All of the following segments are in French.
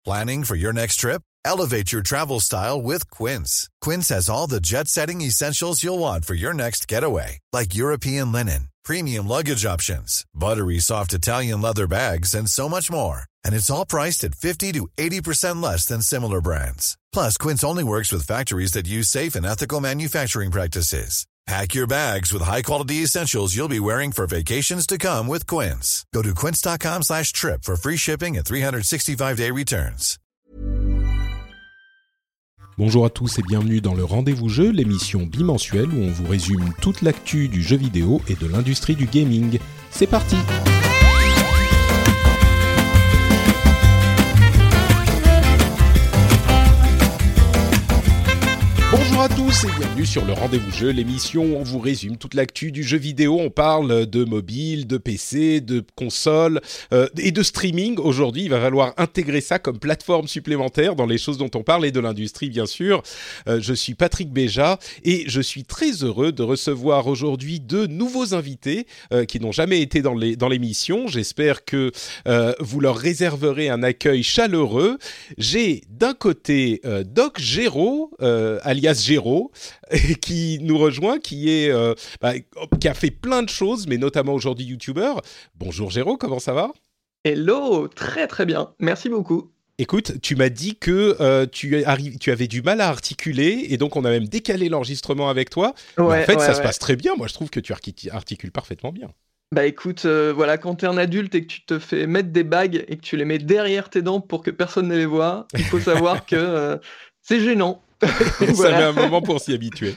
Planning for your next trip? Elevate your travel style with Quince. Quince has all the jet-setting essentials you'll want for your next getaway, like European linen, premium luggage options, buttery soft Italian leather bags, and so much more. And it's all priced at 50 to 80% less than similar brands. Plus, Quince only works with factories that use safe and ethical manufacturing practices. Pack your bags with high-quality essentials you'll be wearing for vacations to come with Quince. Go to quince.com/trip for free shipping and 365-day returns. Bonjour à tous et bienvenue dans le Rendez-vous Jeu, l'émission bimensuelle où on vous résume toute l'actu du jeu vidéo et de l'industrie du gaming. C'est parti! Bonjour à tous et bienvenue sur le Rendez-vous Jeu, l'émission où on vous résume toute l'actu du jeu vidéo. On parle de mobile, de PC, de console et de streaming. Aujourd'hui, il va falloir intégrer ça comme plateforme supplémentaire dans les choses dont on parle et de l'industrie, bien sûr. Je suis Patrick Béja et je suis très heureux de recevoir aujourd'hui deux nouveaux invités qui n'ont jamais été dans l'émission. J'espère que vous leur réserverez un accueil chaleureux. J'ai d'un côté Doc Géraud, alias Géraud, qui nous rejoint, qui a fait plein de choses, mais notamment aujourd'hui youtubeur. Bonjour Géraud, comment ça va ? Hello, très très bien, merci beaucoup. Écoute, tu m'as dit que tu avais du mal à articuler, et donc on a même décalé l'enregistrement avec toi. Ouais, en fait, ça se passe très bien, moi je trouve que tu articules parfaitement bien. Bah écoute, voilà, quand t'es un adulte et que tu te fais mettre des bagues et que tu les mets derrière tes dents pour que personne ne les voit, il faut savoir que c'est gênant. Ça met un moment pour s'y habituer.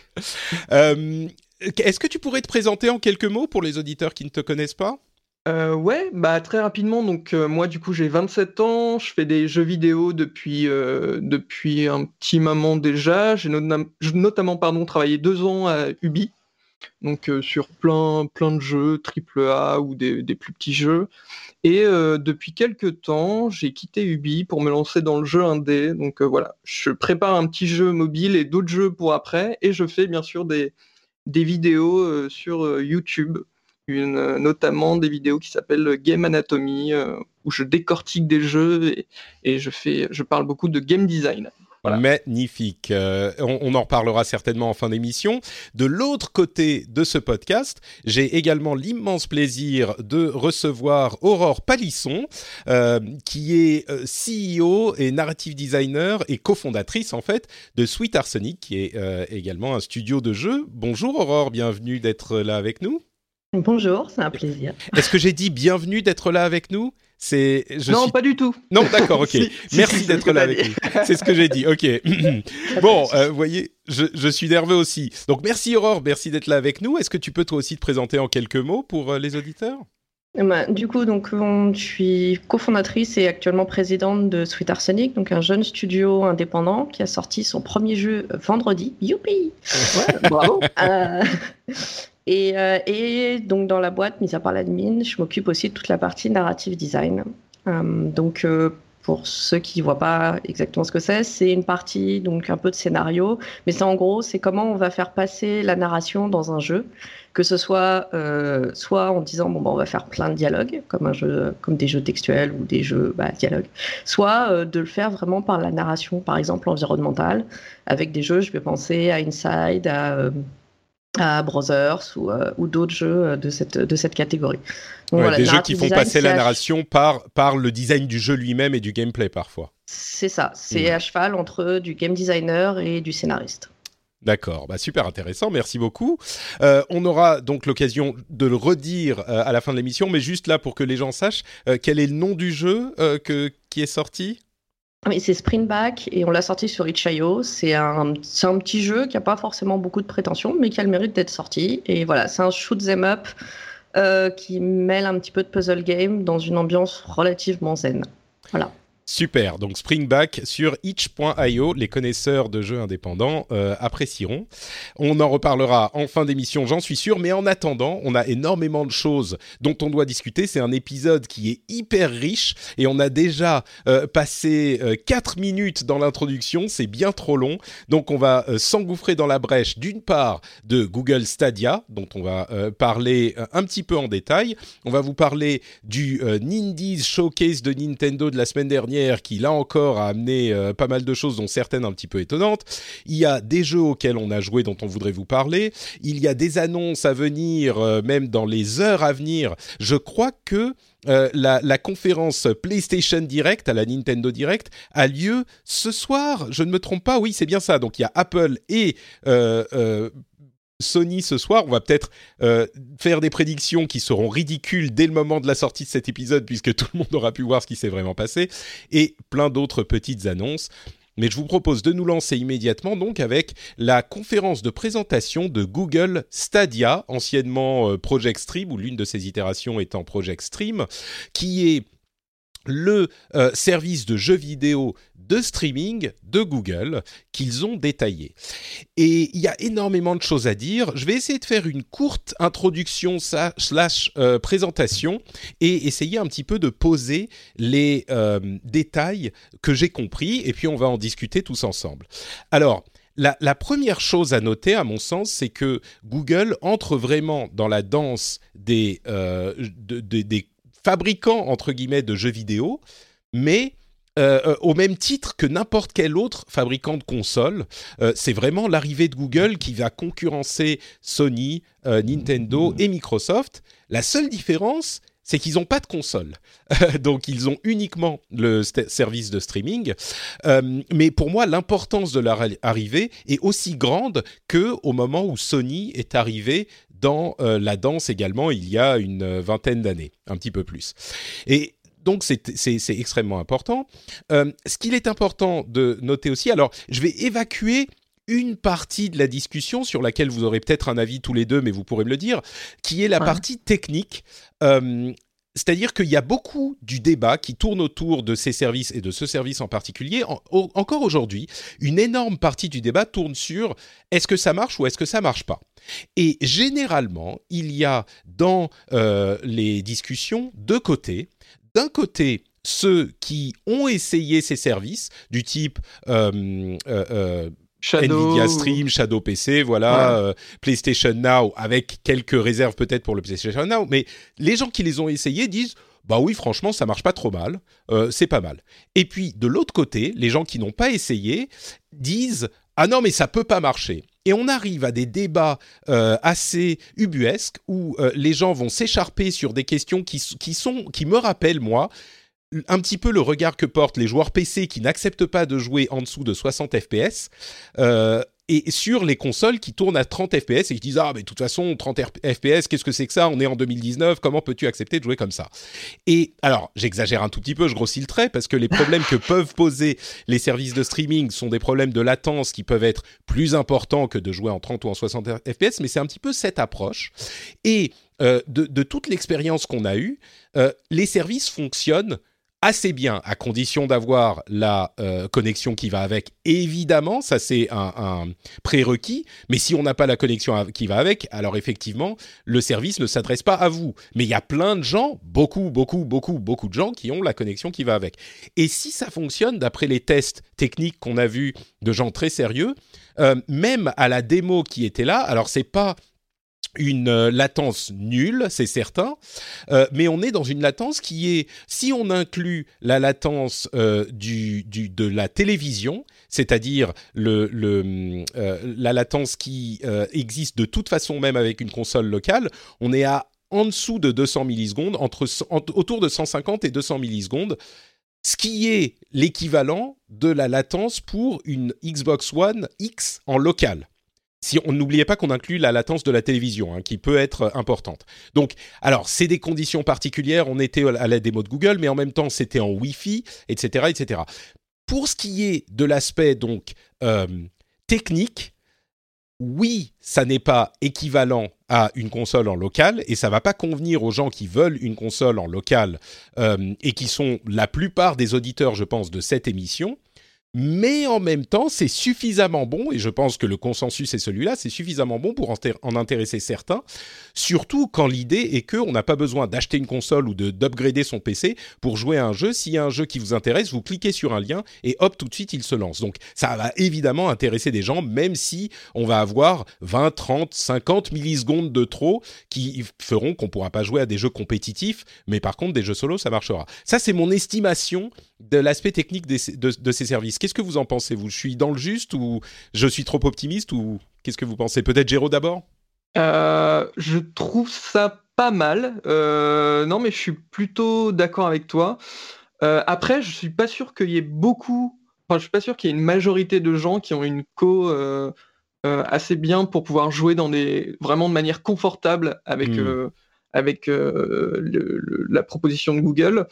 Est-ce que tu pourrais te présenter en quelques mots pour les auditeurs qui ne te connaissent pas ? Ouais, bah très rapidement. Donc moi du coup j'ai 27 ans, je fais des jeux vidéo depuis un petit moment déjà. J'ai notamment travaillé 2 ans à Ubi, donc sur plein de jeux AAA ou des plus petits jeux. Et depuis quelques temps, j'ai quitté Ubi pour me lancer dans le jeu indé. Donc voilà, je prépare un petit jeu mobile et d'autres jeux pour après. Et je fais bien sûr des vidéos sur YouTube, notamment des vidéos qui s'appellent Game Anatomy, où je décortique des jeux et je parle beaucoup de game design. Voilà. Magnifique. On en reparlera certainement en fin d'émission. De l'autre côté de ce podcast, j'ai également l'immense plaisir de recevoir Aurore Palisson, qui est CEO et narrative designer et cofondatrice en fait de Sweet Arsenic, qui est également un studio de jeux. Bonjour Aurore, bienvenue d'être là avec nous. Bonjour, c'est un plaisir. Est-ce que j'ai dit bienvenue d'être là avec nous ? Pas du tout. Non, d'accord, ok. Merci d'être là avec nous. C'est ce que j'ai dit, ok. Bon, vous voyez, je suis nerveux aussi. Donc, merci Aurore, merci d'être là avec nous. Est-ce que tu peux toi aussi te présenter en quelques mots pour les auditeurs ? Du coup, je suis cofondatrice et actuellement présidente de Sweet Arsenic, donc un jeune studio indépendant qui a sorti son premier jeu vendredi. Youpi ! Ouais, bravo. Et donc dans la boîte, mis à part l'admin, je m'occupe aussi de toute la partie narrative design. Pour ceux qui ne voient pas exactement ce que c'est une partie donc un peu de scénario, mais c'est comment on va faire passer la narration dans un jeu, que ce soit soit en disant on va faire plein de dialogues comme des jeux textuels ou des jeux dialogues, soit de le faire vraiment par la narration, par exemple environnementale, avec des jeux, je vais penser à Inside, à Brothers ou d'autres jeux de cette catégorie. Donc, des jeux qui font passer la narration par le design du jeu lui-même et du gameplay parfois. C'est ça, c'est à cheval entre du game designer et du scénariste. D'accord, super intéressant, merci beaucoup. On aura donc l'occasion de le redire à la fin de l'émission, mais juste là pour que les gens sachent, quel est le nom du jeu qui est sorti ? Oui, c'est Springback et on l'a sorti sur itch.io. C'est un petit jeu qui n'a pas forcément beaucoup de prétention, mais qui a le mérite d'être sorti. Et voilà, c'est un shoot 'em up qui mêle un petit peu de puzzle game dans une ambiance relativement zen. Voilà. Super, donc Springback sur itch.io, les connaisseurs de jeux indépendants apprécieront. On en reparlera en fin d'émission, j'en suis sûr, mais en attendant, on a énormément de choses dont on doit discuter. C'est un épisode qui est hyper riche et on a déjà passé 4 minutes dans l'introduction, c'est bien trop long. Donc on va s'engouffrer dans la brèche d'une part de Google Stadia, dont on va parler un petit peu en détail. On va vous parler du Nindies Showcase de Nintendo de la semaine dernière, dernière qui, là encore, a amené pas mal de choses, dont certaines un petit peu étonnantes. Il y a des jeux auxquels on a joué, dont on voudrait vous parler. Il y a des annonces à venir, même dans les heures à venir. Je crois que la conférence PlayStation Direct, à la Nintendo Direct, a lieu ce soir. Je ne me trompe pas, oui, c'est bien ça. Donc, il y a Apple et Sony ce soir. On va peut-être faire des prédictions qui seront ridicules dès le moment de la sortie de cet épisode, puisque tout le monde aura pu voir ce qui s'est vraiment passé, et plein d'autres petites annonces. Mais je vous propose de nous lancer immédiatement donc avec la conférence de présentation de Google Stadia, anciennement Project Stream, ou l'une de ses itérations étant Project Stream, qui est le service de jeux vidéo de streaming de Google qu'ils ont détaillé. Et il y a énormément de choses à dire. Je vais essayer de faire une courte introduction / présentation et essayer un petit peu de poser les détails que j'ai compris, et puis on va en discuter tous ensemble. Alors, la première chose à noter, à mon sens, c'est que Google entre vraiment dans la danse des fabricants, entre guillemets, de jeux vidéo, mais au même titre que n'importe quel autre fabricant de consoles. C'est vraiment l'arrivée de Google qui va concurrencer Sony, Nintendo et Microsoft. La seule différence, c'est qu'ils n'ont pas de console. Donc, ils ont uniquement le service de streaming. Mais pour moi, l'importance de leur arrivée est aussi grande qu'au moment où Sony est arrivé dans la danse également, il y a une vingtaine d'années, un petit peu plus. Et donc, c'est extrêmement important. Ce qu'il est important de noter aussi, alors, je vais évacuer une partie de la discussion sur laquelle vous aurez peut-être un avis tous les deux, mais vous pourrez me le dire, qui est la partie technique. C'est-à-dire qu'il y a beaucoup du débat qui tourne autour de ces services et de ce service en particulier. Encore aujourd'hui, une énorme partie du débat tourne sur est-ce que ça marche ou est-ce que ça marche pas. Et généralement, il y a dans les discussions deux côtés. D'un côté, ceux qui ont essayé ces services du type Nvidia Stream, Shadow PC, voilà, PlayStation Now, avec quelques réserves peut-être pour le PlayStation Now, mais les gens qui les ont essayés disent « Bah oui, franchement, ça marche pas trop mal, c'est pas mal ». Et puis, de l'autre côté, les gens qui n'ont pas essayé disent « Ah non, mais ça peut pas marcher ». Et on arrive à des débats assez ubuesques où les gens vont s'écharper sur des questions qui me rappellent, moi, un petit peu le regard que portent les joueurs PC qui n'acceptent pas de jouer en dessous de 60 FPS et sur les consoles qui tournent à 30 FPS et qui disent « Ah, mais de toute façon, 30 FPS, qu'est-ce que c'est que ça ? On est en 2019, comment peux-tu accepter de jouer comme ça ?» Et alors, j'exagère un tout petit peu, je grossis le trait, parce que les problèmes que peuvent poser les services de streaming sont des problèmes de latence qui peuvent être plus importants que de jouer en 30 ou en 60 FPS, mais c'est un petit peu cette approche. Et de toute l'expérience qu'on a eue, les services fonctionnent assez bien, à condition d'avoir la connexion qui va avec. Évidemment, ça c'est un prérequis, mais si on n'a pas la connexion qui va avec, alors effectivement, le service ne s'adresse pas à vous. Mais il y a plein de gens, beaucoup de gens qui ont la connexion qui va avec. Et si ça fonctionne, d'après les tests techniques qu'on a vus de gens très sérieux, même à la démo qui était là, alors c'est pas une latence nulle, c'est certain, mais on est dans une latence qui est, si on inclut la latence de la télévision, c'est-à-dire la latence qui existe de toute façon même avec une console locale, on est en dessous de 200 millisecondes, autour de 150 et 200 millisecondes, ce qui est l'équivalent de la latence pour une Xbox One X en local. Si on n'oubliait pas qu'on inclut la latence de la télévision, qui peut être importante. Donc, alors, c'est des conditions particulières. On était à la démo de Google, mais en même temps, c'était en Wi-Fi, etc., etc. Pour ce qui est de l'aspect donc technique, oui, ça n'est pas équivalent à une console en local, et ça va pas convenir aux gens qui veulent une console en local et qui sont la plupart des auditeurs, je pense, de cette émission. Mais en même temps, c'est suffisamment bon, et je pense que le consensus est celui-là, c'est suffisamment bon pour en intéresser certains, surtout quand l'idée est qu'on n'a pas besoin d'acheter une console ou d'upgrader son PC pour jouer à un jeu. S'il y a un jeu qui vous intéresse, vous cliquez sur un lien et hop, tout de suite, il se lance. Donc ça va évidemment intéresser des gens, même si on va avoir 20, 30, 50 millisecondes de trop qui feront qu'on ne pourra pas jouer à des jeux compétitifs, mais par contre, des jeux solo, ça marchera. Ça, c'est mon estimation de l'aspect technique de ces services. Qu'est-ce que vous en pensez, vous ? Je suis dans le juste ou je suis trop optimiste ou qu'est-ce que vous pensez ? Peut-être Géraud d'abord ? Je trouve ça pas mal. Non, mais je suis plutôt d'accord avec toi. Après, je suis pas sûr qu'il y ait je suis pas sûr qu'il y ait une majorité de gens qui ont une assez bien pour pouvoir jouer vraiment de manière confortable avec la proposition de Google.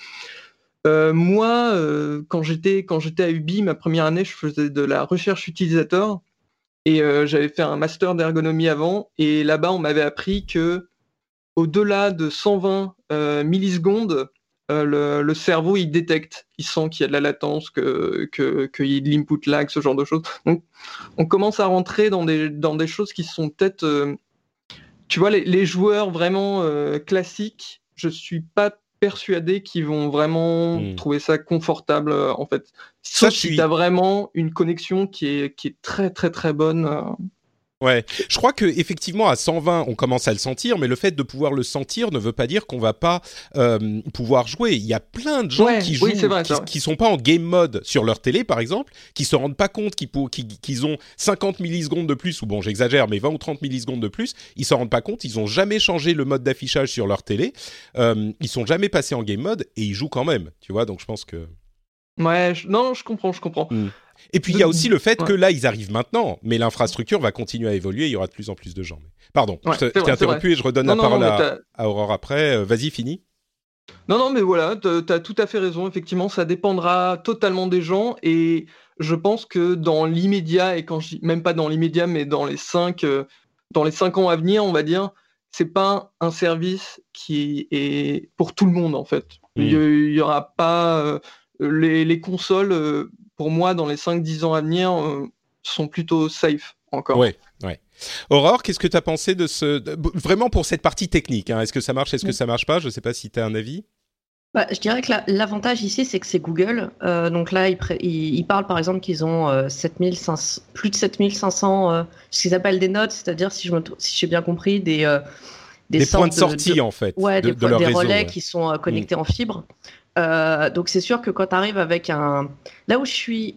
Moi, quand j'étais à UBI, ma première année, je faisais de la recherche utilisateur et j'avais fait un master d'ergonomie avant. Et là-bas, on m'avait appris que au-delà de 120 millisecondes, le cerveau il détecte, il sent qu'il y a de la latence, qu'il y ait de l'input lag, ce genre de choses. Donc, on commence à rentrer dans des choses qui sont peut-être, tu vois, les joueurs vraiment classiques. Je suis pas persuadés qu'ils vont vraiment trouver ça confortable en fait. Sauf si tu as vraiment une connexion qui est très très très bonne. Ouais, je crois que effectivement à 120 on commence à le sentir, mais le fait de pouvoir le sentir ne veut pas dire qu'on va pas pouvoir jouer. Il y a plein de gens qui jouent, qui sont pas en game mode sur leur télé par exemple, qui se rendent pas compte qu'ils ont 50 millisecondes de plus, ou bon j'exagère, mais 20 ou 30 millisecondes de plus, ils s'en rendent pas compte, ils ont jamais changé le mode d'affichage sur leur télé, ils sont jamais passés en game mode et ils jouent quand même, tu vois, donc je pense que... Ouais, je comprends. Et puis il y a aussi le fait que là ils arrivent maintenant, mais l'infrastructure va continuer à évoluer, il y aura de plus en plus de gens. Pardon, je t'ai interrompu et je redonne la parole à Aurore après. Vas-y, fini. Non, mais voilà, t'as tout à fait raison. Effectivement, ça dépendra totalement des gens et je pense que dans l'immédiat, et quand je dis même pas dans l'immédiat, mais dans les 5 ans à venir, on va dire, c'est pas un service qui est pour tout le monde en fait. Il y aura pas les consoles. Pour moi, dans les 5-10 ans à venir, sont plutôt safe encore. Ouais. Aurore, qu'est-ce que tu as pensé de vraiment pour cette partie technique, hein, est-ce que ça marche, est-ce que ça marche pas ? Je ne sais pas si tu as un avis. Je dirais que l'avantage ici, c'est que c'est Google. Donc là, ils parlent par exemple qu'ils ont plus de 7500 ce qu'ils appellent des nodes, c'est-à-dire, si j'ai bien compris, des points de sortie en fait. Ouais, des relais réseaux, qui sont connectés en fibre. Donc c'est sûr que quand tu arrives avec là où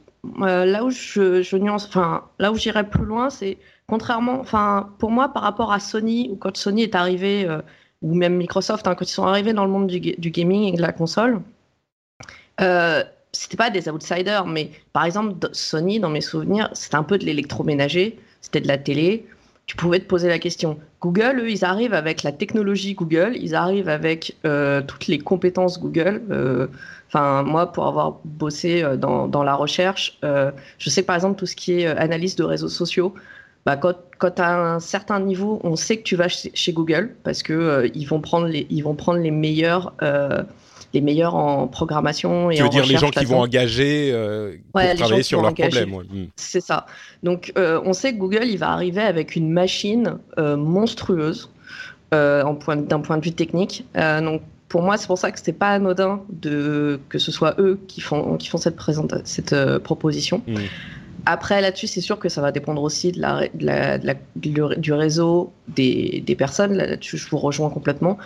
je nuance, là où j'irais plus loin, c'est contrairement, pour moi par rapport à Sony, ou quand Sony est arrivé, ou même Microsoft, quand ils sont arrivés dans le monde du gaming et de la console, c'était pas des outsiders, mais par exemple Sony, dans mes souvenirs, c'était un peu de l'électroménager, c'était de la télé. Tu pouvais te poser la question. Google, eux, ils arrivent avec la technologie Google, ils arrivent avec toutes les compétences Google. Moi, pour avoir bossé dans la recherche, je sais que par exemple, tout ce qui est analyse de réseaux sociaux, quand tu as un certain niveau, on sait que tu vas chez Google parce que ils vont prendre les meilleurs en programmation et en recherche. Tu veux dire les gens qui vont engager pour travailler sur leurs problèmes. C'est ça. Donc, on sait que Google, il va arriver avec une machine monstrueuse d'un point de vue technique. Donc, pour moi, c'est pour ça que c'était pas anodin que ce soit eux qui font cette proposition. Après, là-dessus, c'est sûr que ça va dépendre aussi du réseau des personnes. Là-dessus, je vous rejoins complètement.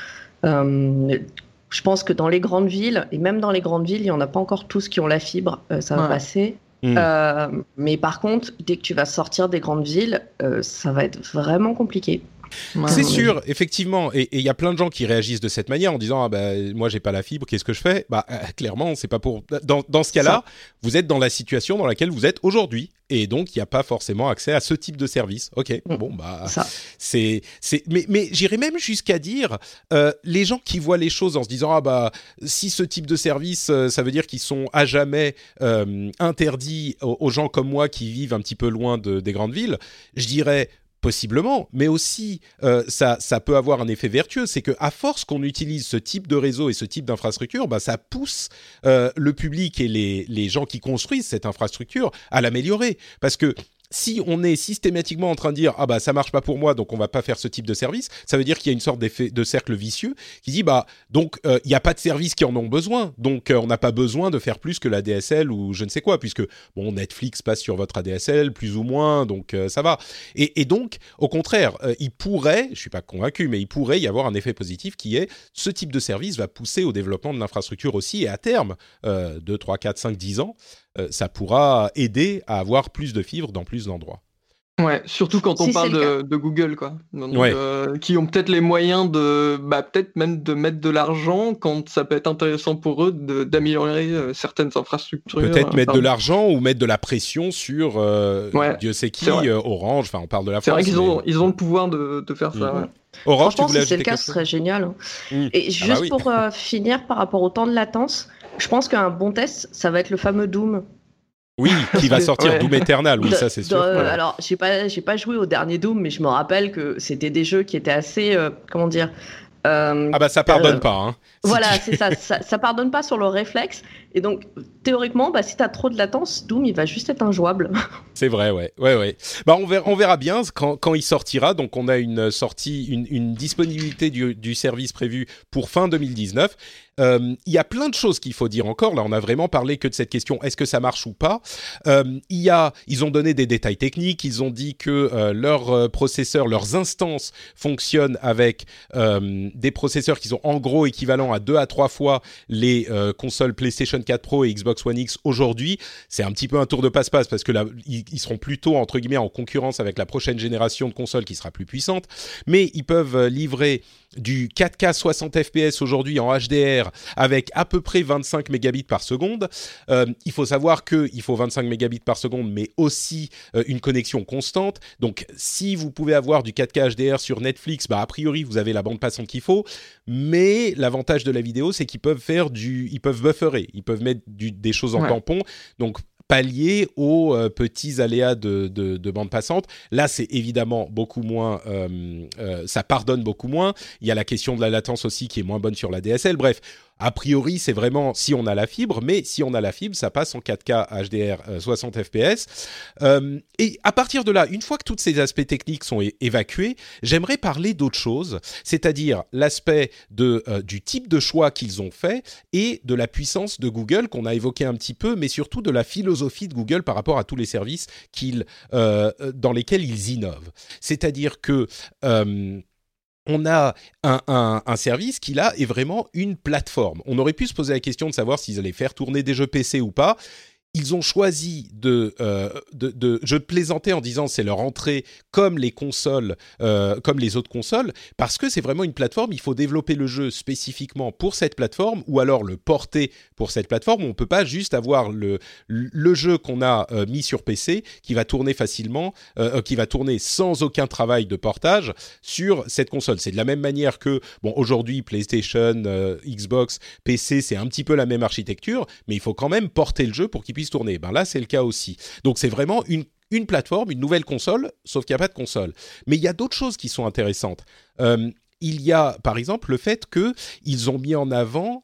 Je pense que dans les grandes villes, et même dans les grandes villes, il n'y en a pas encore tous qui ont la fibre, ça va passer. Mais par contre, dès que tu vas sortir des grandes villes, ça va être vraiment compliqué. C'est sûr, effectivement, et il y a plein de gens qui réagissent de cette manière en disant moi j'ai pas la fibre, qu'est-ce que je fais ? Clairement, c'est pas pour dans ce cas-là, vous êtes dans la situation dans laquelle vous êtes aujourd'hui. Et donc, il n'y a pas forcément accès à ce type de service. Ok, mais j'irais même jusqu'à dire, les gens qui voient les choses en se disant si ce type de service, ça veut dire qu'ils sont à jamais interdits aux gens comme moi qui vivent un petit peu loin des grandes villes, je dirais Possiblement, mais aussi ça peut avoir un effet vertueux, c'est qu'à force qu'on utilise ce type de réseau et ce type d'infrastructure, ça pousse le public et les gens qui construisent cette infrastructure à l'améliorer. Parce que si on est systématiquement en train de dire « Ah ça marche pas pour moi, donc on va pas faire ce type de service », ça veut dire qu'il y a une sorte d'effet de cercle vicieux qui dit donc il n'y a pas de services qui en ont besoin, donc on n'a pas besoin de faire plus que la DSL ou je ne sais quoi, puisque Netflix passe sur votre ADSL plus ou moins, donc ça va. Et donc, au contraire, il pourrait, je suis pas convaincu, mais il pourrait y avoir un effet positif qui est ce type de service va pousser au développement de l'infrastructure aussi, et à terme, 2, 3, 4, 5, 10 ans, ça pourra aider à avoir plus de fibres dans plus d'endroits. Ouais, surtout quand on parle de Google, quoi. Donc, qui ont peut-être les moyens de, peut-être même de mettre de l'argent quand ça peut être intéressant pour eux d'améliorer certaines infrastructures. Peut-être mettre de l'argent ou mettre de la pression sur Dieu sait qui, Orange, enfin on parle de la France. C'est vrai qu'ils ont le pouvoir de faire ça. Ouais. Orange, franchement, si c'est le cas, ce serait génial. Et juste pour finir par rapport au temps de latence, je pense qu'un bon test, ça va être le fameux Doom. Oui, qui va sortir Doom Eternal, oui, ça c'est sûr. Alors, j'ai pas joué au dernier Doom, mais je me rappelle que c'était des jeux qui étaient assez, comment dire... ça pardonne pas. Hein, voilà, c'est ça, ça pardonne pas sur le réflexe. Et donc, théoriquement, si t'as trop de latence, Doom, il va juste être injouable. C'est vrai, ouais. On verra bien quand il sortira. Donc, on a une sortie, une disponibilité du service prévue pour fin 2019. Il y a plein de choses qu'il faut dire encore. Là, on a vraiment parlé que de cette question, est-ce que ça marche ou pas ? Ils ont donné des détails techniques. Ils ont dit que leurs processeurs, leurs instances fonctionnent avec des processeurs qui sont en gros équivalents à 2 à 3 fois les consoles PlayStation 4 Pro et Xbox One X aujourd'hui. C'est un petit peu un tour de passe-passe parce que là, ils seront plutôt, entre guillemets, en concurrence avec la prochaine génération de consoles qui sera plus puissante. Mais ils peuvent livrer du 4K 60 FPS aujourd'hui en HDR avec à peu près 25 mégabits par seconde. Il faut savoir qu'il faut 25 mégabits par seconde, mais aussi une connexion constante. Donc, si vous pouvez avoir du 4K HDR sur Netflix, a priori, vous avez la bande passante qu'il faut. Mais l'avantage de la vidéo, c'est qu'ils peuvent ils peuvent bufferer, ils peuvent mettre des choses en tampon. Donc, pallier aux petits aléas de bande passante. Là, c'est évidemment beaucoup moins... ça pardonne beaucoup moins. Il y a la question de la latence aussi qui est moins bonne sur la DSL. Bref, a priori, c'est vraiment si on a la fibre, mais si on a la fibre, ça passe en 4K HDR 60 FPS. Et à partir de là, une fois que tous ces aspects techniques sont évacués, j'aimerais parler d'autre chose, c'est-à-dire l'aspect du type de choix qu'ils ont fait et de la puissance de Google qu'on a évoqué un petit peu, mais surtout de la philosophie de Google par rapport à tous les services dans lesquels ils innovent. C'est-à-dire que... on a un service qui, là, est vraiment une plateforme. On aurait pu se poser la question de savoir s'ils allaient faire tourner des jeux PC ou pas. Ils ont choisi je plaisantais en disant c'est leur entrée comme les consoles, comme les autres consoles, parce que c'est vraiment une plateforme. Il faut développer le jeu spécifiquement pour cette plateforme ou alors le porter pour cette plateforme. On ne peut pas juste avoir le jeu qu'on a mis sur PC qui va tourner facilement, qui va tourner sans aucun travail de portage sur cette console. C'est de la même manière que, aujourd'hui, PlayStation, Xbox, PC, c'est un petit peu la même architecture, mais il faut quand même porter le jeu pour qu'il puisse tourner. Là, c'est le cas aussi. Donc, c'est vraiment une plateforme, une nouvelle console, sauf qu'il n'y a pas de console. Mais il y a d'autres choses qui sont intéressantes. Il y a, par exemple, le fait qu'ils ont mis en avant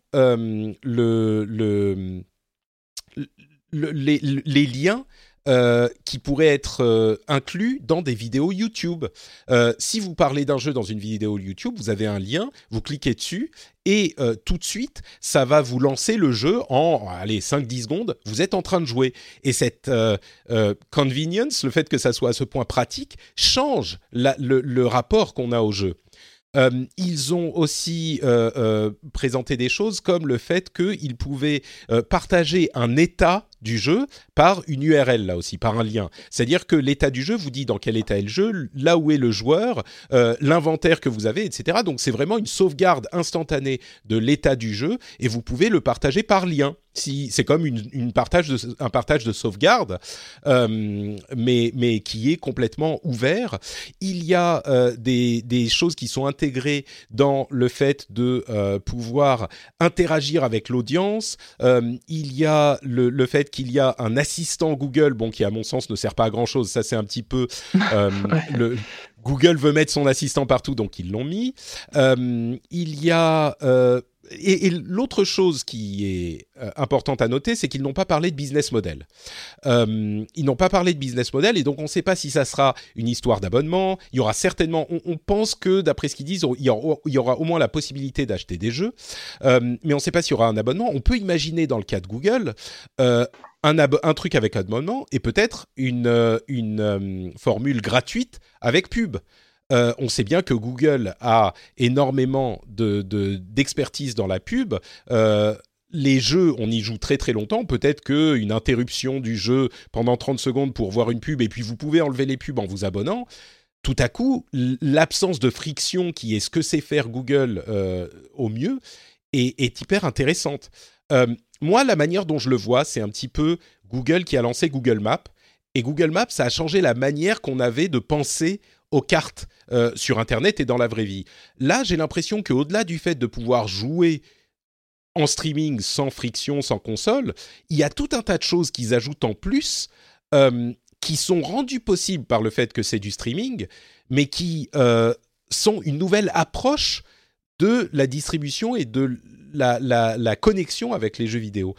les liens qui pourraient être inclus dans des vidéos YouTube. Si vous parlez d'un jeu dans une vidéo YouTube, vous avez un lien, vous cliquez dessus et tout de suite, ça va vous lancer le jeu en 5-10 secondes, vous êtes en train de jouer. Et cette convenience, le fait que ça soit à ce point pratique, change le rapport qu'on a au jeu. Ils ont aussi présenté des choses comme le fait qu'ils pouvaient partager un état du jeu par une URL, là aussi, par un lien. C'est-à-dire que l'état du jeu vous dit dans quel état est le jeu, là où est le joueur, l'inventaire que vous avez, etc. Donc, c'est vraiment une sauvegarde instantanée de l'état du jeu et vous pouvez le partager par lien. C'est comme un partage de sauvegarde, mais qui est complètement ouvert. Il y a des choses qui sont intégrées dans le fait de pouvoir interagir avec l'audience. Il y a le fait qu'il y a un assistant Google, qui à mon sens ne sert pas à grand-chose. Ça, c'est un petit peu Google veut mettre son assistant partout, donc ils l'ont mis. Il y a... Et l'autre chose qui est importante à noter, c'est qu'ils n'ont pas parlé de business model. Ils n'ont pas parlé de business model, et donc on ne sait pas si ça sera une histoire d'abonnement. Il y aura certainement... On pense que, d'après ce qu'ils disent, il y aura au moins la possibilité d'acheter des jeux, mais on ne sait pas s'il y aura un abonnement. On peut imaginer, dans le cas de Google, un truc avec abonnement, et peut-être une formule gratuite avec pub. On sait bien que Google a énormément d'expertise dans la pub. Les jeux, on y joue très très longtemps. Peut-être qu'une interruption du jeu pendant 30 secondes pour voir une pub, et puis vous pouvez enlever les pubs en vous abonnant. Tout à coup, l'absence de friction, qui est ce que sait faire Google au mieux, est hyper intéressante. Moi, la manière dont je le vois, c'est un petit peu Google qui a lancé Google Maps. Et Google Maps, ça a changé la manière qu'on avait de penser aux cartes sur Internet et dans la vraie vie. Là, j'ai l'impression qu'au-delà du fait de pouvoir jouer en streaming sans friction, sans console, il y a tout un tas de choses qu'ils ajoutent en plus qui sont rendues possibles par le fait que c'est du streaming, mais qui sont une nouvelle approche de la distribution et de la connexion avec les jeux vidéo.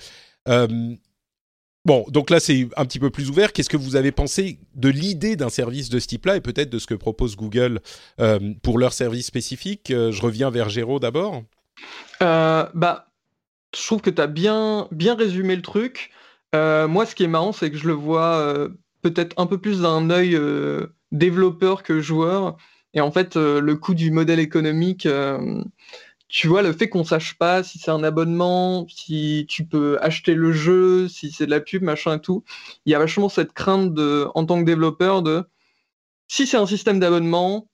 Bon, donc là, c'est un petit peu plus ouvert. Qu'est-ce que vous avez pensé de l'idée d'un service de ce type-là, et peut-être de ce que propose Google pour leur service spécifique? Je reviens vers Géraud d'abord. Je trouve que tu as bien résumé le truc. Moi, ce qui est marrant, c'est que je le vois peut-être un peu plus d'un œil développeur que joueur. Et en fait, le coût du modèle économique... tu vois, le fait qu'on sache pas si c'est un abonnement, si tu peux acheter le jeu, si c'est de la pub, machin et tout, il y a vachement cette crainte en tant que développeur de si c'est un système d'abonnement,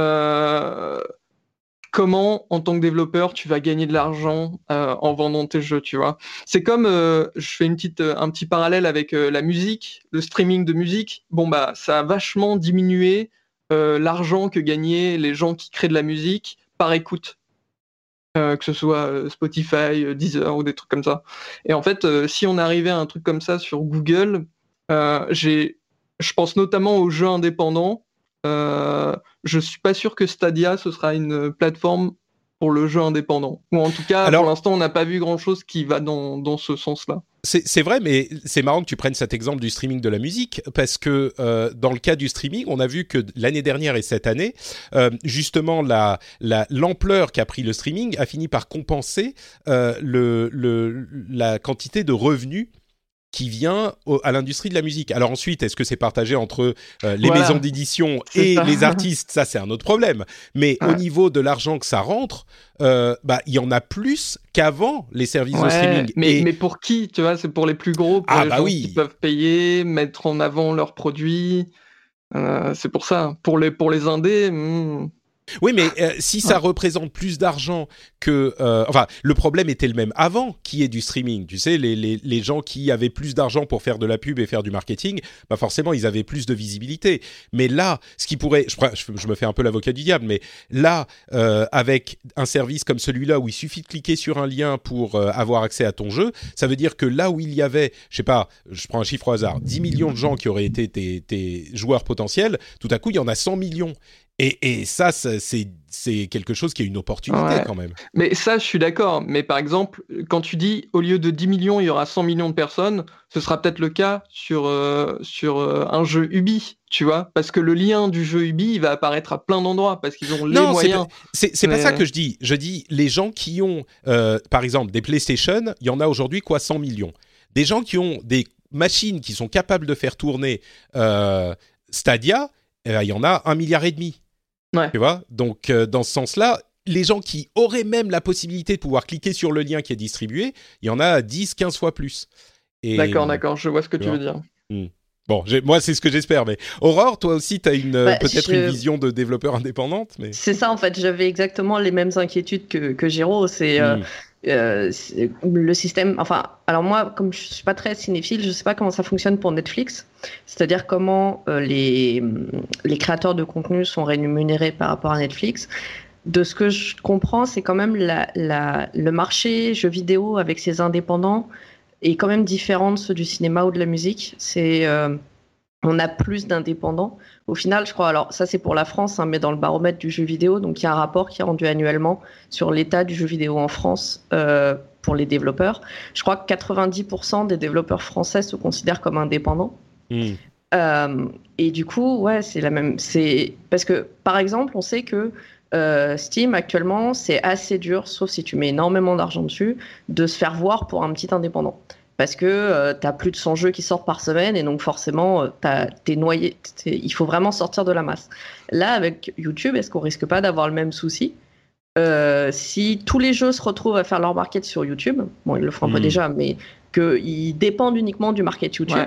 comment en tant que développeur tu vas gagner de l'argent en vendant tes jeux, tu vois. C'est comme, je fais un petit parallèle avec la musique, le streaming de musique. Bon ça a vachement diminué l'argent que gagnaient les gens qui créent de la musique par écoute. Que ce soit Spotify, Deezer ou des trucs comme ça. Et en fait, si on arrivait à un truc comme ça sur Google, je pense notamment aux jeux indépendants. Je suis pas sûr que Stadia, ce sera une plateforme pour le jeu indépendant. Ou en tout cas, pour l'instant, on n'a pas vu grand-chose qui va dans ce sens-là. C'est vrai, mais c'est marrant que tu prennes cet exemple du streaming de la musique, parce que dans le cas du streaming, on a vu que l'année dernière et cette année, justement, l'ampleur qu'a pris le streaming a fini par compenser la quantité de revenus qui vient à l'industrie de la musique. Alors ensuite, est-ce que c'est partagé entre les maisons d'édition et les artistes? Ça, c'est un autre problème. Mais au niveau de l'argent que ça rentre, il y en a plus qu'avant les services de streaming. Mais pour qui? Tu vois, c'est pour les plus gros, pour les gens qui peuvent payer, mettre en avant leurs produits. C'est pour ça. Pour les indés... Oui, mais si ça représente plus d'argent que... le problème était le même avant qu'il y ait du streaming. Tu sais, les gens qui avaient plus d'argent pour faire de la pub et faire du marketing, forcément, ils avaient plus de visibilité. Mais là, ce qui pourrait... Je me fais un peu l'avocat du diable, mais là, avec un service comme celui-là, où il suffit de cliquer sur un lien pour avoir accès à ton jeu, ça veut dire que là où il y avait, je sais pas, je prends un chiffre au hasard, 10 millions de gens qui auraient été tes joueurs potentiels, tout à coup, il y en a 100 millions. Et ça, c'est quelque chose qui est une opportunité quand même. Mais ça, je suis d'accord. Mais par exemple, quand tu dis au lieu de 10 millions, il y aura 100 millions de personnes, ce sera peut-être le cas sur un jeu Ubi, tu vois. Parce que le lien du jeu Ubi, il va apparaître à plein d'endroits parce qu'ils ont les moyens. C'est pas ça que je dis. Je dis les gens qui ont, par exemple, des PlayStation, il y en a aujourd'hui 100 millions. Des gens qui ont des machines qui sont capables de faire tourner Stadia, il y en a 1,5 milliard. Ouais. Tu vois, donc dans ce sens-là, les gens qui auraient même la possibilité de pouvoir cliquer sur le lien qui est distribué, il y en a 10-15 fois plus. Et... D'accord, je vois ce que tu veux dire. Bon, moi c'est ce que j'espère, mais Aurore, toi aussi tu as peut-être une vision de développeur indépendante, mais... C'est ça en fait, j'avais exactement les mêmes inquiétudes que Géraud, c'est le système, alors moi, comme je suis pas très cinéphile, je sais pas comment ça fonctionne pour Netflix, c'est-à-dire comment les créateurs de contenu sont rémunérés par rapport à Netflix. De ce que je comprends, c'est quand même le marché jeux vidéo avec ses indépendants est quand même différent de ceux du cinéma ou de la musique. C'est on a plus d'indépendants. Au final, je crois, alors ça c'est pour la France, hein, mais dans le baromètre du jeu vidéo, donc il y a un rapport qui est rendu annuellement sur l'état du jeu vidéo en France pour les développeurs. Je crois que 90% des développeurs français se considèrent comme indépendants. Et du coup, ouais, c'est la même. C'est parce que, par exemple, on sait que Steam actuellement, c'est assez dur, sauf si tu mets énormément d'argent dessus, de se faire voir pour un petit indépendant. Parce que tu as plus de 100 jeux qui sortent par semaine et donc forcément, t'es noyé. Il faut vraiment sortir de la masse. Là, avec YouTube, est-ce qu'on risque pas d'avoir le même souci si tous les jeux se retrouvent à faire leur market sur YouTube, bon, ils le font un peu déjà, mais qu'ils dépendent uniquement du market YouTube,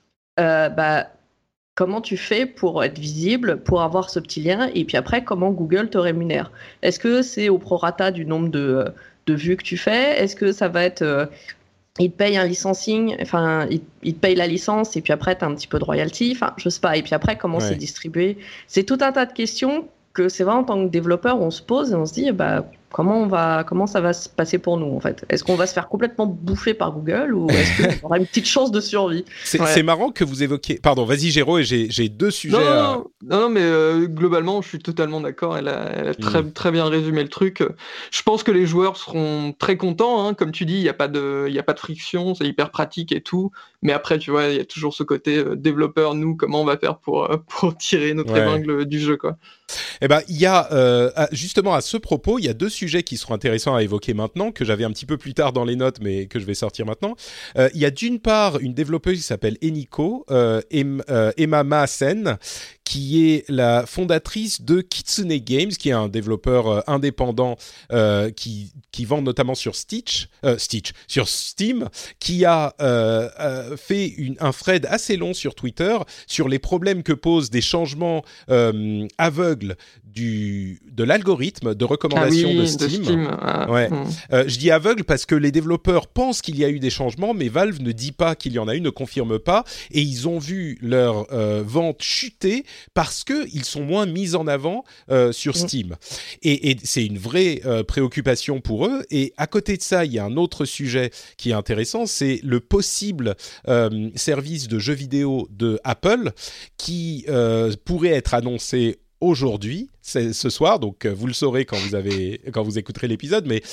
comment tu fais pour être visible, pour avoir ce petit lien, et puis après, comment Google te rémunère? Est-ce que c'est au prorata du nombre de vues que tu fais? Est-ce que ça va être... il te paye un licensing, enfin, il te paye la licence, et puis après, tu as un petit peu de royalty, enfin, je sais pas, et puis après, comment c'est distribué? C'est tout un tas de questions que c'est vrai, en tant que développeur, on se pose et on se dit, comment ça va se passer pour nous, en fait? Est-ce qu'on va se faire complètement bouffer par Google ou est-ce qu'on aura une petite chance de survie? C'est marrant que vous évoquiez... Pardon, vas-y Géraud, et j'ai deux sujets Non, mais globalement, je suis totalement d'accord. Elle a très bien résumé le truc. Je pense que les joueurs seront très contents. Hein. Comme tu dis, il n'y a pas de friction, c'est hyper pratique et tout. Mais après, tu vois, il y a toujours ce côté développeur, nous, comment on va faire pour tirer notre épingle du jeu, quoi. Eh ben, il y a justement à ce propos, il y a deux sujets qui seront intéressants à évoquer maintenant, que j'avais un petit peu plus tard dans les notes, mais que je vais sortir maintenant. Il y a d'une part une développeuse qui s'appelle Eniko, Emma Maassen, qui est la fondatrice de Kitsune Games, qui est un développeur indépendant qui vend notamment sur sur Steam, qui a fait un thread assez long sur Twitter sur les problèmes que posent des changements aveugles de l'algorithme de recommandation de Steam. Je dis aveugle parce que les développeurs pensent qu'il y a eu des changements, mais Valve ne dit pas qu'il y en a eu, ne confirme pas, et ils ont vu leur vente chuter parce qu'ils sont moins mis en avant sur Steam. Et c'est une vraie préoccupation pour eux. Et à côté de ça, il y a un autre sujet qui est intéressant, c'est le possible service de jeux vidéo de Apple qui pourrait être annoncé aujourd'hui, ce soir, donc vous le saurez quand vous écouterez l'épisode, mais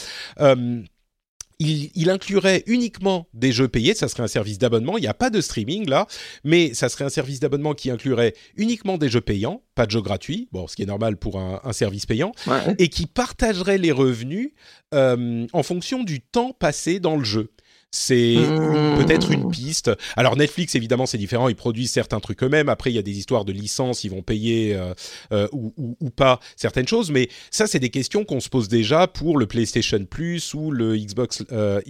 il inclurait uniquement des jeux payés, ça serait un service d'abonnement, il n'y a pas de streaming là, mais ça serait un service d'abonnement qui inclurait uniquement des jeux payants, pas de jeux gratuits, bon, ce qui est normal pour un service payant, et qui partagerait les revenus en fonction du temps passé dans le jeu. C'est peut-être une piste. Alors Netflix, évidemment, c'est différent. Ils produisent certains trucs eux-mêmes. Après, il y a des histoires de licence. Ils vont payer ou pas certaines choses. Mais ça, c'est des questions qu'on se pose déjà pour le PlayStation Plus ou le Xbox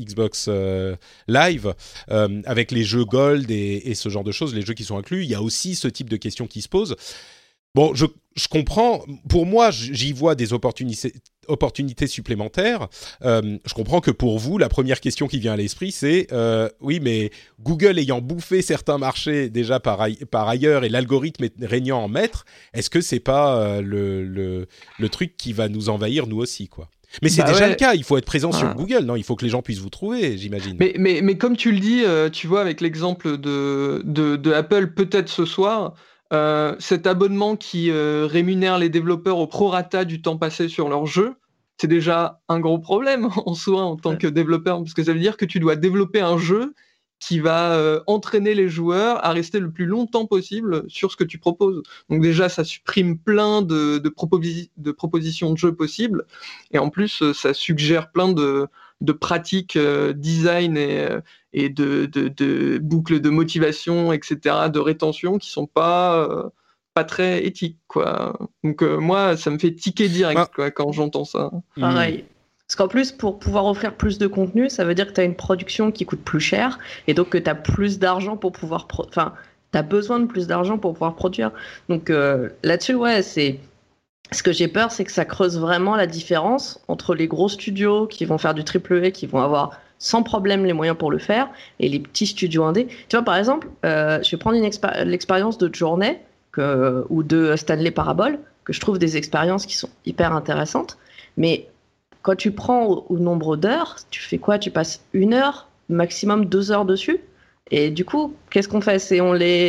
Live avec les jeux Gold et ce genre de choses, les jeux qui sont inclus. Il y a aussi ce type de questions qui se posent. Bon, je comprends. Pour moi, j'y vois des opportunités supplémentaires. Je comprends que pour vous, la première question qui vient à l'esprit, c'est oui, mais Google ayant bouffé certains marchés déjà par ailleurs et l'algorithme régnant en maître, est-ce que c'est pas le truc qui va nous envahir nous aussi, quoi? Mais c'est déjà le cas, il faut être présent sur Google, non? Il faut que les gens puissent vous trouver, j'imagine. Mais comme tu le dis, tu vois, avec l'exemple de Apple, peut-être ce soir, cet abonnement qui rémunère les développeurs au prorata du temps passé sur leur jeu, c'est déjà un gros problème en soi en tant que développeur, parce que ça veut dire que tu dois développer un jeu qui va entraîner les joueurs à rester le plus longtemps possible sur ce que tu proposes. Donc déjà, ça supprime plein de propositions de jeux possibles, et en plus, ça suggère plein de pratiques design et de boucles de motivation, etc., de rétention, qui sont pas très éthiques, quoi. Donc moi, ça me fait tiquer direct quoi, quand j'entends ça. Pareil. Parce qu'en plus, pour pouvoir offrir plus de contenu, ça veut dire que tu as une production qui coûte plus cher et donc que tu as plus d'argent pour pouvoir... tu as besoin de plus d'argent pour pouvoir produire. Donc là-dessus, c'est... Ce que j'ai peur, c'est que ça creuse vraiment la différence entre les gros studios qui vont faire du AAA, qui vont avoir sans problème les moyens pour le faire, et les petits studios indés. Tu vois, par exemple, je vais prendre l'expérience de Journey ou de Stanley Parable, que je trouve des expériences qui sont hyper intéressantes, mais quand tu prends au nombre d'heures, tu fais quoi? Tu passes 1 heure, maximum 2 heures dessus, et du coup, qu'est-ce qu'on fait?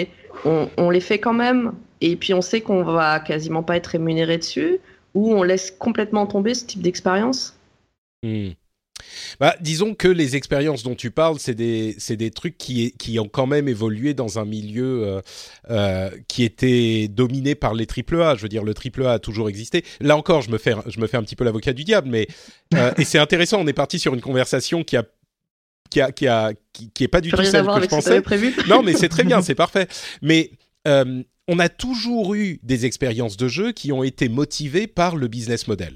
on les fait quand même, et puis on sait qu'on va quasiment pas être rémunéré dessus, ou on laisse complètement tomber ce type d'expérience? Bah, disons que les expériences dont tu parles, c'est des trucs qui ont quand même évolué dans un milieu qui était dominé par les AAA. Je veux dire, le AAA a toujours existé. Là encore, je me fais un petit peu l'avocat du diable, mais et c'est intéressant. On est parti sur une conversation qui est pas du tout celle que je pensais. Non, mais c'est très bien, c'est parfait. Mais on a toujours eu des expériences de jeu qui ont été motivées par le business model.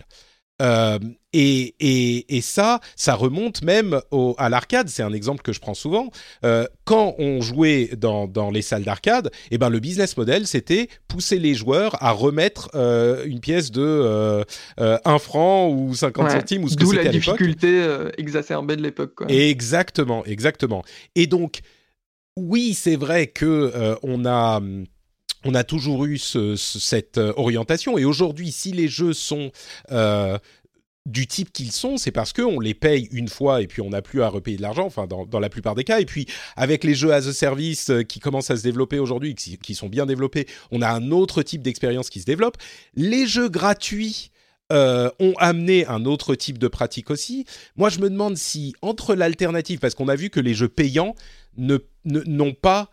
Et ça remonte même à l'arcade. C'est un exemple que je prends souvent. Quand on jouait dans les salles d'arcade, eh ben le business model, c'était pousser les joueurs à remettre une pièce de 1 franc ou 50 centimes ou ce que c'était à l'époque. D'où la difficulté exacerbée de l'époque, quoi. Exactement. Et donc, oui, c'est vrai que on a toujours eu cette orientation. Et aujourd'hui, si les jeux sont du type qu'ils sont, c'est parce qu'on les paye une fois et puis on n'a plus à repayer de l'argent, enfin dans la plupart des cas. Et puis avec les jeux as a service qui commencent à se développer aujourd'hui, qui sont bien développés, on a un autre type d'expérience qui se développe. Les jeux gratuits ont amené un autre type de pratique aussi. Moi, je me demande si entre l'alternative, parce qu'on a vu que les jeux payants n'ont pas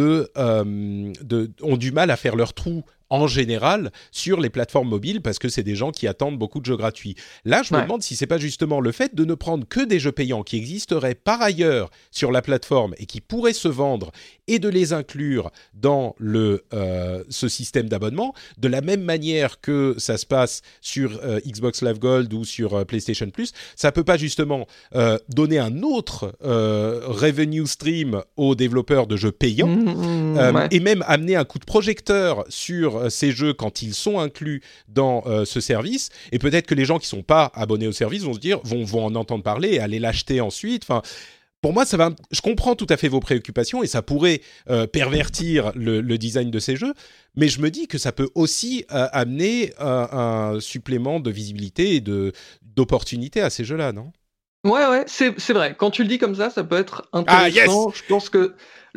ont du mal à faire leur trou en général sur les plateformes mobiles parce que c'est des gens qui attendent beaucoup de jeux gratuits. Là, je me demande si c'est pas justement le fait de ne prendre que des jeux payants qui existeraient par ailleurs sur la plateforme et qui pourraient se vendre et de les inclure dans ce système d'abonnement de la même manière que ça se passe sur Xbox Live Gold ou sur PlayStation Plus. Ça peut pas justement donner un autre revenue stream aux développeurs de jeux payants et même amener un coup de projecteur sur ces jeux quand ils sont inclus dans ce service, et peut-être que les gens qui sont pas abonnés au service vont en entendre parler et aller l'acheter ensuite. Enfin, pour moi, je comprends tout à fait vos préoccupations et ça pourrait pervertir le design de ces jeux, mais je me dis que ça peut aussi amener un supplément de visibilité et d'opportunité à ces jeux-là, non ? Ouais, c'est vrai. Quand tu le dis comme ça peut être intéressant. Je pense que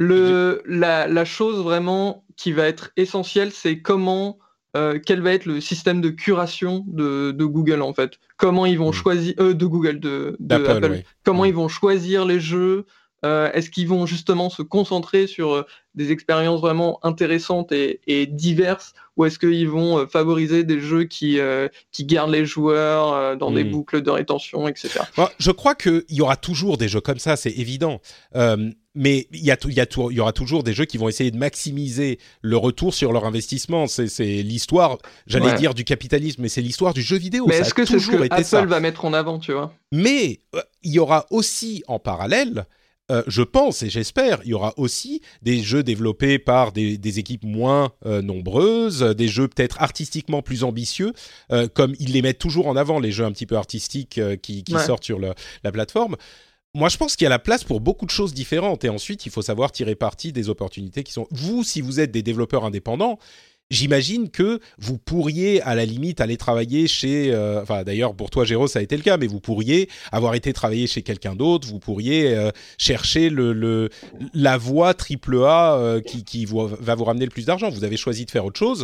la chose vraiment qui va être essentielle, c'est quel va être le système de curation de Google, en fait. Comment ils vont choisir d'Apple. Oui. Comment ils vont choisir les jeux. Est-ce qu'ils vont justement se concentrer sur des expériences vraiment intéressantes et diverses, ou est-ce qu'ils vont favoriser des jeux qui gardent les joueurs dans des boucles de rétention, etc. Bon, je crois qu'il y aura toujours des jeux comme ça, c'est évident. Mais il y aura toujours des jeux qui vont essayer de maximiser le retour sur leur investissement. C'est l'histoire, j'allais dire du capitalisme, mais c'est l'histoire du jeu vidéo. Mais ça est-ce que c'est ce que Apple va mettre en avant, tu vois ? Mais il y aura aussi en parallèle, je pense et j'espère, il y aura aussi des jeux développés par des équipes moins nombreuses, des jeux peut-être artistiquement plus ambitieux, comme ils les mettent toujours en avant, les jeux un petit peu artistiques qui sortent sur la plateforme. Moi, je pense qu'il y a la place pour beaucoup de choses différentes et ensuite, il faut savoir tirer parti des opportunités qui sont... Vous, si vous êtes des développeurs indépendants, j'imagine que vous pourriez, à la limite, aller travailler chez... Enfin, d'ailleurs, pour toi, Géraud, ça a été le cas, mais vous pourriez avoir été travailler chez quelqu'un d'autre, vous pourriez chercher la voie AAA qui va vous ramener le plus d'argent. Vous avez choisi de faire autre chose.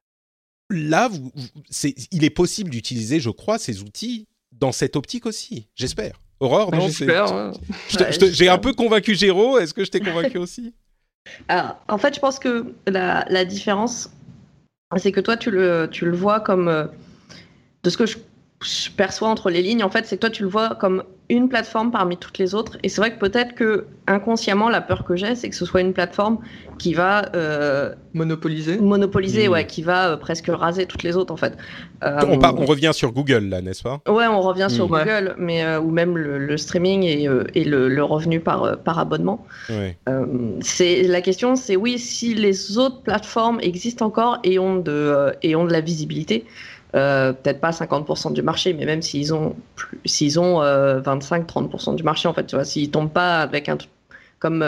Là, il est possible d'utiliser, je crois, ces outils dans cette optique aussi, j'espère. Aurore, non, j'espère. J'ai un peu convaincu Géraud. Est-ce que je t'ai convaincu aussi ? Alors, en fait, je pense que la différence, c'est que toi, tu le vois comme... de ce que je perçois entre les lignes, en fait, c'est que toi, tu le vois comme une plateforme parmi toutes les autres. Et c'est vrai que peut-être que, inconsciemment, la peur que j'ai, c'est que ce soit une plateforme qui va... Monopoliser, qui va presque raser toutes les autres, en fait. On revient sur Google, là, n'est-ce pas ? Ouais, on revient sur Google, mais ou même le streaming et le revenu par abonnement. Ouais. La question, c'est oui, si les autres plateformes existent encore et ont de la visibilité, peut-être pas 50% du marché, mais même s'ils ont 25-30% du marché, en fait, tu vois, s'ils tombent pas avec un truc comme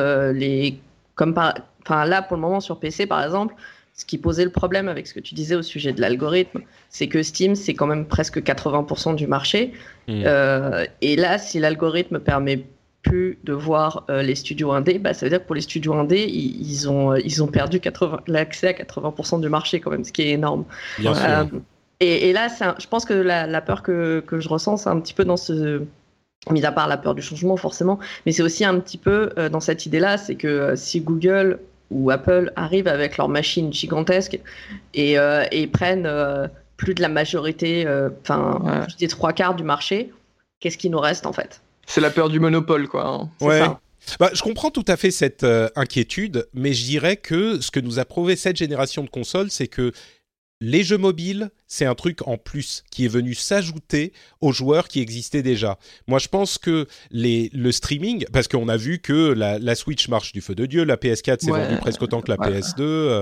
là pour le moment sur PC par exemple, ce qui posait le problème avec ce que tu disais au sujet de l'algorithme, c'est que Steam c'est quand même presque 80% du marché, et là si l'algorithme permet plus de voir les studios indés, ça veut dire que pour les studios indés, ils ont perdu l'accès à 80% du marché quand même, ce qui est énorme. Bien sûr. Et là, je pense que la peur que je ressens, c'est un petit peu dans ce... Mis à part la peur du changement, forcément, mais c'est aussi un petit peu dans cette idée-là, c'est que si Google ou Apple arrivent avec leurs machines gigantesques et prennent plus de la majorité, plus des 3/4 du marché, qu'est-ce qui nous reste en fait ? C'est la peur du monopole, quoi. Hein. Ouais. C'est ça. Je comprends tout à fait cette inquiétude, mais je dirais que ce que nous a prouvé cette génération de consoles, c'est que les jeux mobiles, c'est un truc en plus qui est venu s'ajouter aux joueurs qui existaient déjà. Moi, je pense que le streaming, parce qu'on a vu que la Switch marche du feu de Dieu, la PS4 s'est vendue presque autant que la PS2.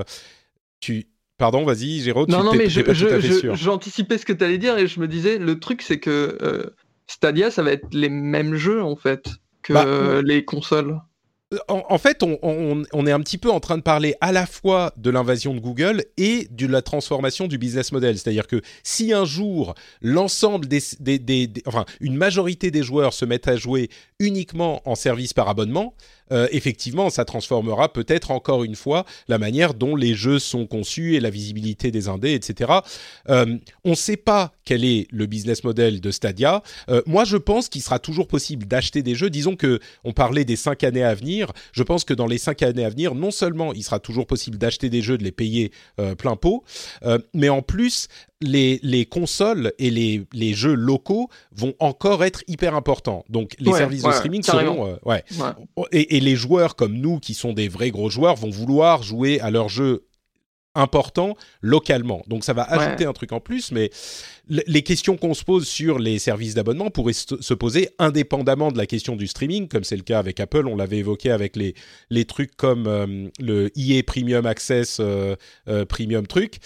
Pardon, vas-y, Géraud, non, mais t'es pas tout à fait sûr. j'anticipais ce que tu allais dire et je me disais, le truc, c'est que Stadia, ça va être les mêmes jeux, en fait, que les consoles. En fait, on est un petit peu en train de parler à la fois de l'invasion de Google et de la transformation du business model. C'est-à-dire que si un jour, l'ensemble une majorité des joueurs se mettent à jouer uniquement en service par abonnement, effectivement, ça transformera peut-être encore une fois la manière dont les jeux sont conçus et la visibilité des indés, etc. On ne sait pas quel est le business model de Stadia. Moi, je pense qu'il sera toujours possible d'acheter des jeux. Disons qu'on parlait des 5 années à venir. Je pense que dans les 5 années à venir, non seulement il sera toujours possible d'acheter des jeux, de les payer plein pot, mais en plus, les consoles et les jeux locaux vont encore être hyper importants. Donc, les services de streaming seront... Et les joueurs comme nous, qui sont des vrais gros joueurs, vont vouloir jouer à leurs jeux importants localement. Donc, ça va ajouter un truc en plus, mais les questions qu'on se pose sur les services d'abonnement pourraient se poser indépendamment de la question du streaming, comme c'est le cas avec Apple. On l'avait évoqué avec les trucs comme le EA Premium Access Premium truc.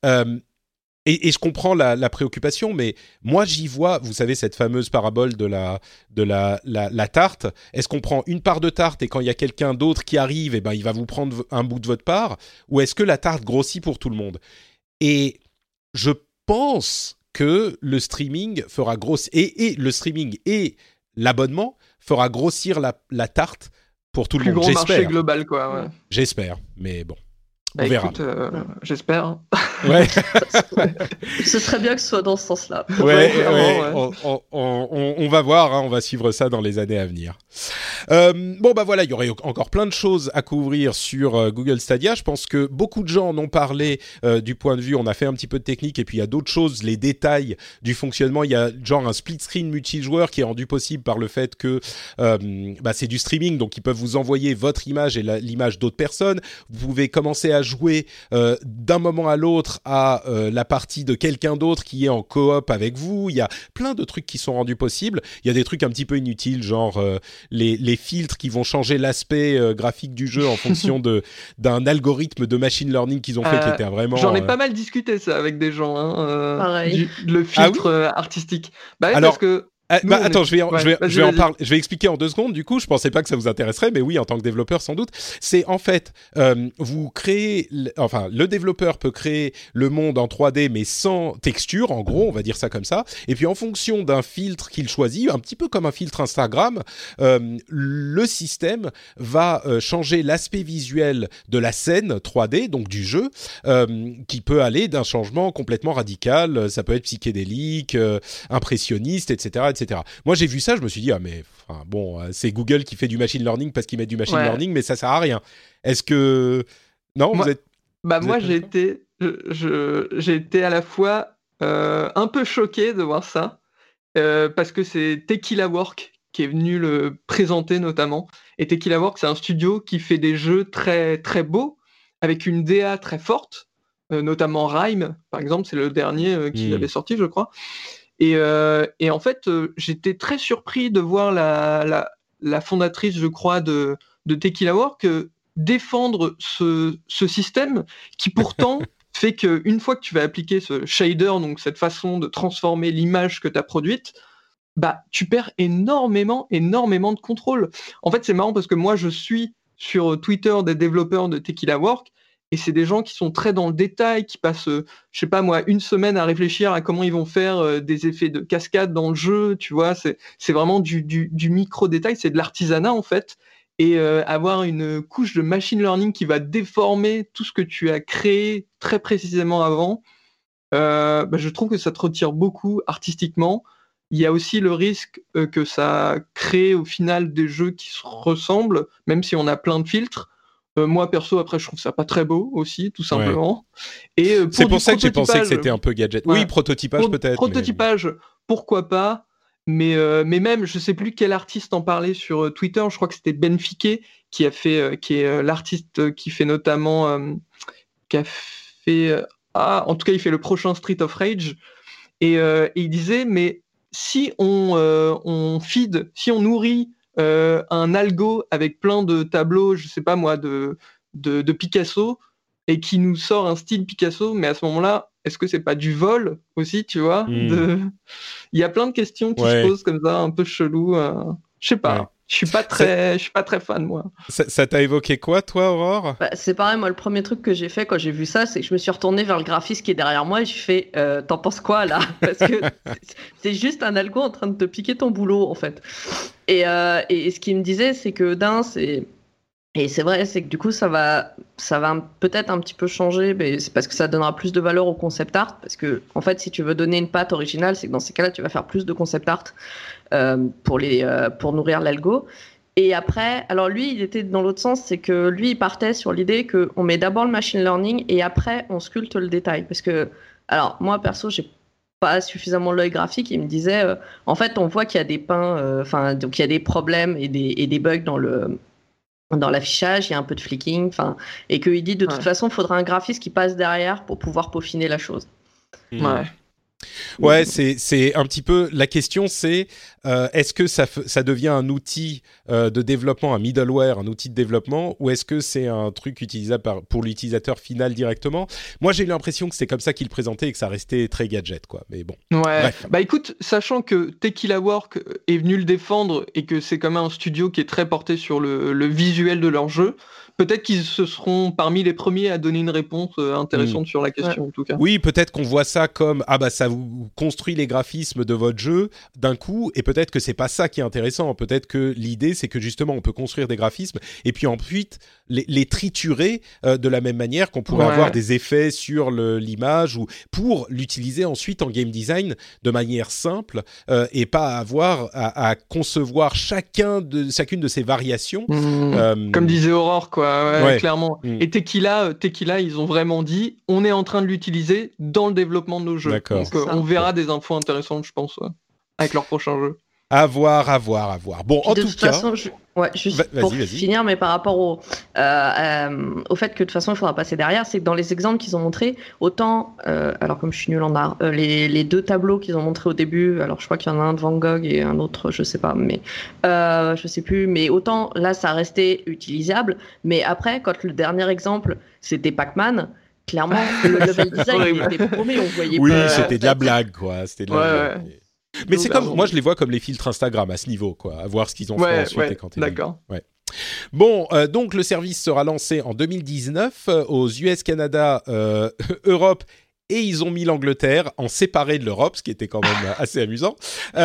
Et je comprends la préoccupation, mais moi j'y vois, vous savez, cette fameuse parabole de la tarte. Est-ce qu'on prend une part de tarte et quand il y a quelqu'un d'autre qui arrive, il va vous prendre un bout de votre part, ou est-ce que la tarte grossit pour tout le monde ? Et je pense que le streaming fera grossir, et le streaming et l'abonnement fera grossir la tarte pour tout le monde. Plus gros marché global, quoi. Ouais. J'espère, mais bon. On verra. Écoute, j'espère. Ouais. Ce serait bien que ce soit dans ce sens-là. Ouais. On va voir, on va suivre ça dans les années à venir. Voilà, il y aurait encore plein de choses à couvrir sur Google Stadia. Je pense que beaucoup de gens en ont parlé du point de vue, on a fait un petit peu de technique, et puis il y a d'autres choses, les détails du fonctionnement. Il y a genre un split screen multijoueur qui est rendu possible par le fait que c'est du streaming, donc ils peuvent vous envoyer votre image et l'image d'autres personnes. Vous pouvez commencer à jouer d'un moment à l'autre à la partie de quelqu'un d'autre qui est en coop avec vous. Il y a plein de trucs qui sont rendus possibles. Il y a des trucs un petit peu inutiles, genre les filtres qui vont changer l'aspect graphique du jeu en fonction d'un algorithme de machine learning qu'ils ont fait qui était vraiment... J'en ai pas mal discuté ça avec des gens, pareil. Le filtre artistique. Alors, parce que... attends, je vais en parler. Je vais expliquer en 2 secondes. Du coup, je pensais pas que ça vous intéresserait, mais oui, en tant que développeur, sans doute. C'est en fait, vous créez, le développeur peut créer le monde en 3D, mais sans texture. En gros, on va dire ça comme ça. Et puis, en fonction d'un filtre qu'il choisit, un petit peu comme un filtre Instagram, le système va changer l'aspect visuel de la scène 3D, donc du jeu, qui peut aller d'un changement complètement radical. Ça peut être psychédélique, impressionniste, etc. Moi, j'ai vu ça, je me suis dit, c'est Google qui fait du machine learning parce qu'ils mettent du machine learning, mais ça sert à rien. Est-ce que... Non, moi, j'ai été à la fois un peu choqué de voir ça, parce que c'est Tequila Works qui est venu le présenter notamment. Et Tequila Works, c'est un studio qui fait des jeux très, très beaux, avec une DA très forte, notamment Rime, par exemple, c'est le dernier qu'ils avaient sorti, je crois. Et en fait, j'étais très surpris de voir la fondatrice, je crois, de Tequila Works défendre ce système qui pourtant fait qu'une fois que tu vas appliquer ce shader, donc cette façon de transformer l'image que tu as produite, tu perds énormément de contrôle. En fait, c'est marrant parce que moi, je suis sur Twitter des développeurs de Tequila Works et c'est des gens qui sont très dans le détail, qui passent, je sais pas moi, une semaine à réfléchir à comment ils vont faire des effets de cascade dans le jeu, tu vois, c'est vraiment du micro-détail, c'est de l'artisanat en fait, et avoir une couche de machine learning qui va déformer tout ce que tu as créé très précisément avant, je trouve que ça te retire beaucoup artistiquement. Il y a aussi le risque que ça crée au final des jeux qui se ressemblent, même si on a plein de filtres. Moi, perso, après, je trouve ça pas très beau aussi, tout simplement. Ouais. Et c'est pour ça que j'ai pensé que c'était un peu gadget. Ouais. Oui, prototypage peut-être. Prototypage, pourquoi pas. Mais même, je sais plus quel artiste en parlait sur Twitter. Je crois que c'était Ben Fiquet qui est l'artiste qui fait notamment, en tout cas, il fait le prochain Street of Rage. Et il disait, mais si on feed, si on nourrit un algo avec plein de tableaux, je sais pas moi, de Picasso, et qui nous sort un style Picasso, mais à ce moment-là, est-ce que c'est pas du vol aussi, tu vois Il y a plein de questions qui se posent comme ça, un peu chelou. Je sais pas. Ouais. Je suis pas très fan, moi. Ça t'a évoqué quoi, toi, Aurore ? C'est pareil, moi, le premier truc que j'ai fait quand j'ai vu ça, c'est que je me suis retournée vers le graphiste qui est derrière moi et je fais t'en penses quoi, là ? Parce que c'est juste un algo en train de te piquer ton boulot, en fait. Et ce qu'il me disait, c'est que et c'est vrai, c'est que du coup, ça va peut-être un petit peu changer, mais c'est parce que ça donnera plus de valeur au concept art. Parce que, en fait, si tu veux donner une patte originale, c'est que dans ces cas-là, tu vas faire plus de concept art pour nourrir l'algo. Et après, alors lui, il était dans l'autre sens, c'est que lui, il partait sur l'idée qu'on met d'abord le machine learning et après, on sculpte le détail. Parce que, alors, moi, perso, j'ai pas suffisamment l'œil graphique. Il me disait, en fait, on voit qu'il y a des pins, donc il y a des problèmes et des bugs dans l'affichage, il y a un peu de flicking, et qu'il dit de toute façon, il faudra un graphiste qui passe derrière pour pouvoir peaufiner la chose. Ouais, c'est un petit peu la question, c'est est-ce que ça devient un outil de développement, un middleware, un outil de développement, ou est-ce que c'est un truc utilisable pour l'utilisateur final directement ? Moi, j'ai eu l'impression que c'est comme ça qu'il le présentait et que ça restait très gadget, quoi. Mais bon. Ouais. Bref. Écoute, sachant que Tequila Work est venu le défendre et que c'est quand même un studio qui est très porté sur le visuel de leur jeu, peut-être qu'ils se seront parmi les premiers à donner une réponse intéressante sur la question, en tout cas. Oui, peut-être qu'on voit ça comme ça vous construit les graphismes de votre jeu d'un coup, et peut-être que c'est pas ça qui est intéressant. Peut-être que l'idée, c'est que justement, on peut construire des graphismes et puis ensuite les triturer de la même manière qu'on pourrait avoir des effets sur l'image, ou pour l'utiliser ensuite en game design de manière simple et pas avoir à concevoir chacune de ces variations. Comme disait Aurore, quoi. Ouais. Clairement. Et Tequila, ils ont vraiment dit, on est en train de l'utiliser dans le développement de nos jeux. D'accord. Donc, on verra des infos intéressantes, je pense, avec leur prochain jeu. À voir. Bon, en tout cas... Façon, pour finir, mais par rapport au fait que de toute façon, il faudra passer derrière, c'est que dans les exemples qu'ils ont montrés, autant, alors comme je suis nulle en art, les deux tableaux qu'ils ont montrés au début, alors je crois qu'il y en a un de Van Gogh et un autre, je sais pas, mais je sais plus, mais autant là, ça restait utilisable, mais après, quand le dernier exemple, c'était Pac-Man, clairement, le level design il était paumé, on voyait pas. Oui, c'était de la blague, quoi. C'était de la blague. Mais c'est comme, moi je les vois comme les filtres Instagram à ce niveau, quoi, à voir ce qu'ils ont fait ensuite. Quand d'accord. Bon, donc le service sera lancé en 2019 aux US, Canada, Europe, et ils ont mis l'Angleterre en séparé de l'Europe, ce qui était quand même assez amusant.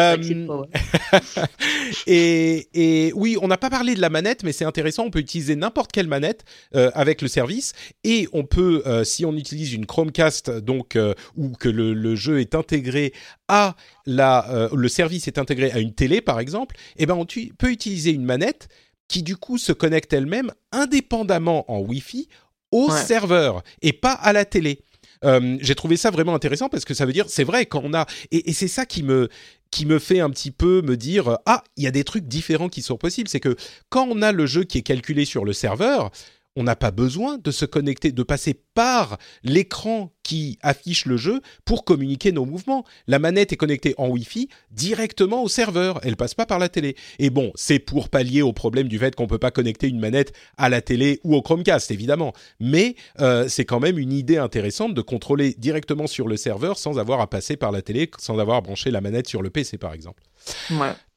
Et oui, on n'a pas parlé de la manette, mais c'est intéressant, on peut utiliser n'importe quelle manette avec le service, et on peut, si on utilise une Chromecast, donc ou que le jeu est intégré à le service est intégré à une télé, par exemple, et ben on peut utiliser une manette qui du coup se connecte elle-même indépendamment en Wi-Fi au serveur et pas à la télé. J'ai trouvé ça vraiment intéressant parce que ça veut dire, c'est vrai, quand on a... Et c'est ça qui me fait un petit peu me dire, il y a des trucs différents qui sont possibles. C'est que quand on a le jeu qui est calculé sur le serveur, on n'a pas besoin de se connecter, de passer par l'écran qui affiche le jeu pour communiquer nos mouvements. La manette est connectée en Wi-Fi directement au serveur. Elle passe pas par la télé. Et bon, c'est pour pallier au problème du fait qu'on peut pas connecter une manette à la télé ou au Chromecast, évidemment. Mais c'est quand même une idée intéressante de contrôler directement sur le serveur sans avoir à passer par la télé, sans avoir à brancher la manette sur le PC, par exemple. Ouais.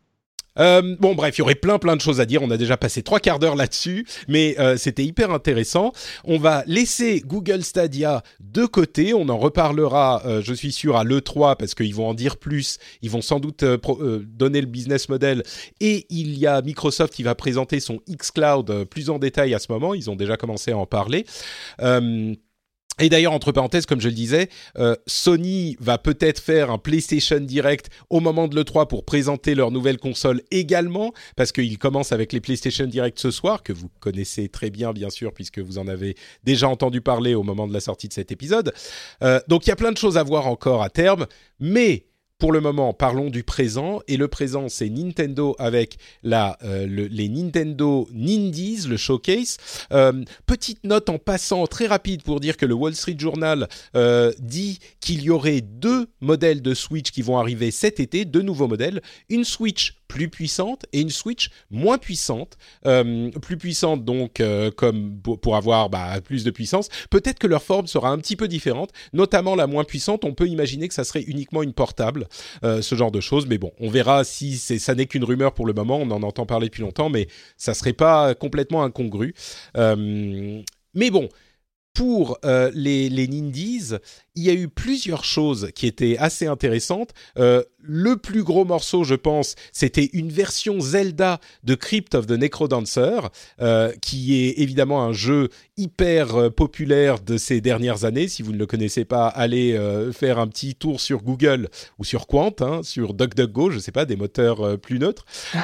Bon, bref, il y aurait plein de choses à dire. On a déjà passé 3 quarts d'heure là-dessus, mais c'était hyper intéressant. On va laisser Google Stadia de côté. On en reparlera, je suis sûr, à l'E3 parce qu'ils vont en dire plus. Ils vont sans doute donner le business model. Et il y a Microsoft qui va présenter son xCloud plus en détail à ce moment. Ils ont déjà commencé à en parler. Et d'ailleurs, entre parenthèses, comme je le disais, Sony va peut-être faire un PlayStation Direct au moment de l'E3 pour présenter leur nouvelle console également, parce qu'ils commencent avec les PlayStation Direct ce soir, que vous connaissez très bien sûr, puisque vous en avez déjà entendu parler au moment de la sortie de cet épisode. Donc il y a plein de choses à voir encore à terme, mais pour le moment, parlons du présent. Et le présent, c'est Nintendo avec les Nintendo Nindies, le showcase. Petite note en passant très rapide pour dire que le Wall Street Journal dit qu'il y aurait 2 modèles de Switch qui vont arriver cet été, 2 nouveaux modèles. Une Switch plus puissante et une Switch moins puissante. Plus puissante donc comme pour avoir plus de puissance. Peut-être que leur forme sera un petit peu différente. Notamment la moins puissante, on peut imaginer que ça serait uniquement une portable. Ce genre de choses, mais bon, on verra si ça n'est qu'une rumeur pour le moment, on en entend parler depuis longtemps, mais ça serait pas complètement incongru. Mais bon, pour les Nindies, il y a eu plusieurs choses qui étaient assez intéressantes. Le plus gros morceau, je pense, c'était une version Zelda de Crypt of the Necrodancer, qui est évidemment un jeu hyper populaire de ces dernières années. Si vous ne le connaissez pas, allez faire un petit tour sur Google ou sur Quant, sur DuckDuckGo, je ne sais pas, des moteurs plus neutres.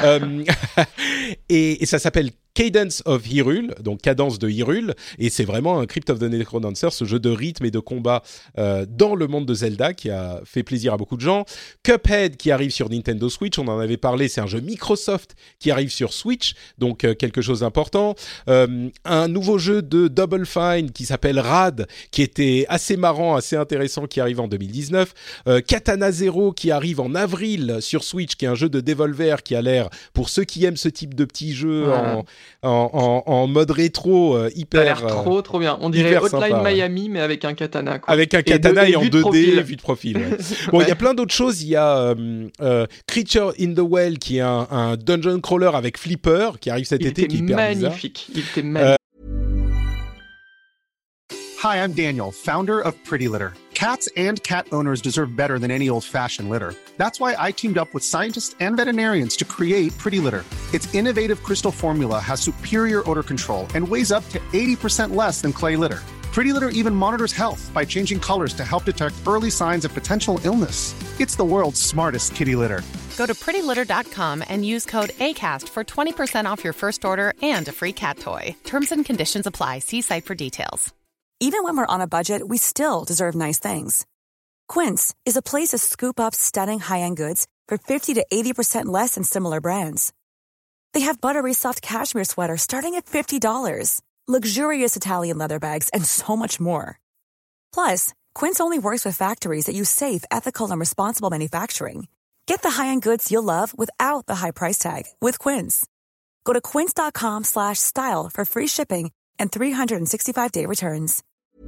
Et ça s'appelle Cadence of Hyrule, donc Cadence de Hyrule, et c'est vraiment un Crypt of the Necrodancer, ce jeu de rythme et de combat dans le monde de Zelda qui a fait plaisir à beaucoup de gens. Cuphead qui arrive sur Nintendo Switch, on en avait parlé, c'est un jeu Microsoft qui arrive sur Switch, donc quelque chose d'important. Un nouveau jeu de Double Fine qui s'appelle Rad, qui était assez marrant, assez intéressant, qui arrive en 2019. Katana Zero qui arrive en avril sur Switch, qui est un jeu de Devolver qui a l'air, pour ceux qui aiment ce type de petits jeux en mode rétro, hyper... Ça a l'air trop bien. On dirait Hotline sympa, Miami, mais avec un katana. Quoi. Avec un katana et en 2D, vue de de profil. Ouais. Bon, il y a plein d'autres choses. Il y a Creature in the Well, qui est un dungeon crawler avec Flipper, qui arrive cet été, qui est hyper magnifique. Il était magnifique. Hi, I'm Daniel, founder of Pretty Litter. Cats and cat owners deserve better than any old-fashioned litter. That's why I teamed up with scientists and veterinarians to create Pretty Litter. Its innovative crystal formula has superior odor control and weighs up to 80% less than clay litter. Pretty Litter even monitors health by changing colors to help detect early signs of potential illness. It's the world's smartest kitty litter. Go to prettylitter.com and use code ACAST for 20% off your first order and a free cat toy. Terms and conditions apply. See site for details. Even when we're on a budget, we still deserve nice things. Quince is a place to scoop up stunning high-end goods for 50 to 80% less than similar brands. They have buttery soft cashmere sweaters starting at $50, luxurious Italian leather bags, and so much more. Plus, Quince only works with factories that use safe, ethical, and responsible manufacturing. Get the high-end goods you'll love without the high price tag with Quince. Go to quince.com/style for free shipping and 365-day returns.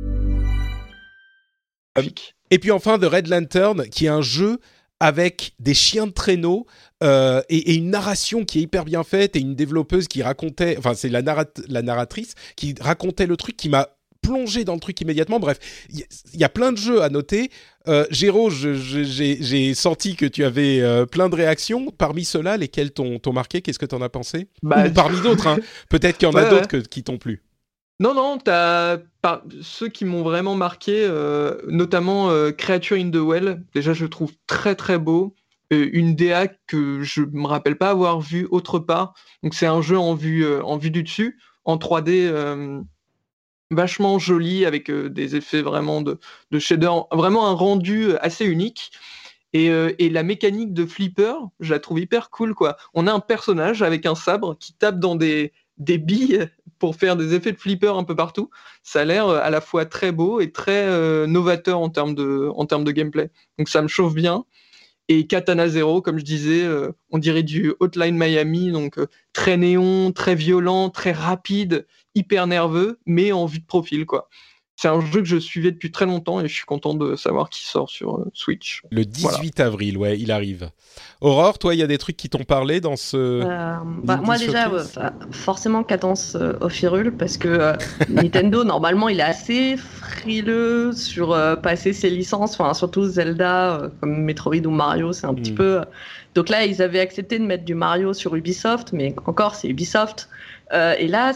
Et puis enfin, The Red Lantern, qui est un jeu avec des chiens de traîneau et une narration qui est hyper bien faite, et une développeuse qui racontait, enfin c'est la narratrice qui racontait le truc, qui m'a plongé dans le truc immédiatement. Bref, il y a plein de jeux à noter. Géraud, j'ai senti que tu avais plein de réactions. Parmi ceux-là, lesquels t'ont marqué? Qu'est-ce que t'en as pensé? Ou parmi d'autres, peut-être qu'il y en a d'autres qui t'ont plu. Non, ceux qui m'ont vraiment marqué, notamment Creature in the Well, déjà je le trouve très très beau, une DA que je me rappelle pas avoir vue autre part, donc c'est un jeu en vue du dessus, en 3D, vachement joli, avec des effets vraiment de shader, vraiment un rendu assez unique. Et la mécanique de Flipper, je la trouve hyper cool, quoi. On a un personnage avec un sabre qui tape dans des billes pour faire des effets de flipper un peu partout. Ça a l'air à la fois très beau et très novateur en termes de gameplay. Donc ça me chauffe bien. Et Katana Zero, comme je disais, on dirait du Hotline Miami, donc très néon, très violent, très rapide, hyper nerveux, mais en vue de profil, quoi. c'est un jeu que je suivais depuis très longtemps et je suis content de savoir qu'il sort sur Switch. Le 18 avril, ouais, il arrive. Aurore, toi, il y a des trucs qui t'ont parlé dans ce... Moi déjà, forcément Cadence of Hyrule, parce que Nintendo, normalement, il est assez frileux sur passer ses licences, surtout Zelda, comme Metroid ou Mario, c'est un petit peu... Donc là, ils avaient accepté de mettre du Mario sur Ubisoft, mais encore, c'est Ubisoft. Et là,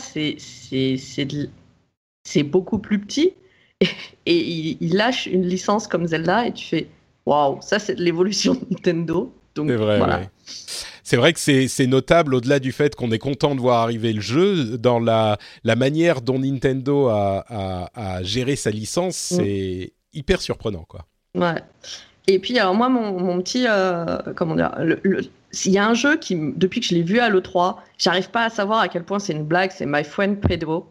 c'est beaucoup plus petit et il lâche une licence comme Zelda et tu fais waouh, ça c'est de l'évolution de Nintendo. Donc, c'est vrai, voilà. ouais. C'est vrai que c'est notable au-delà du fait qu'on est content de voir arriver le jeu, dans la manière dont Nintendo a géré sa licence, c'est hyper surprenant, quoi. Ouais. Et puis alors moi mon petit comment dire, il y a un jeu qui, depuis que je l'ai vu à l'E3, j'arrive pas à savoir à quel point c'est une blague, c'est My Friend Pedro.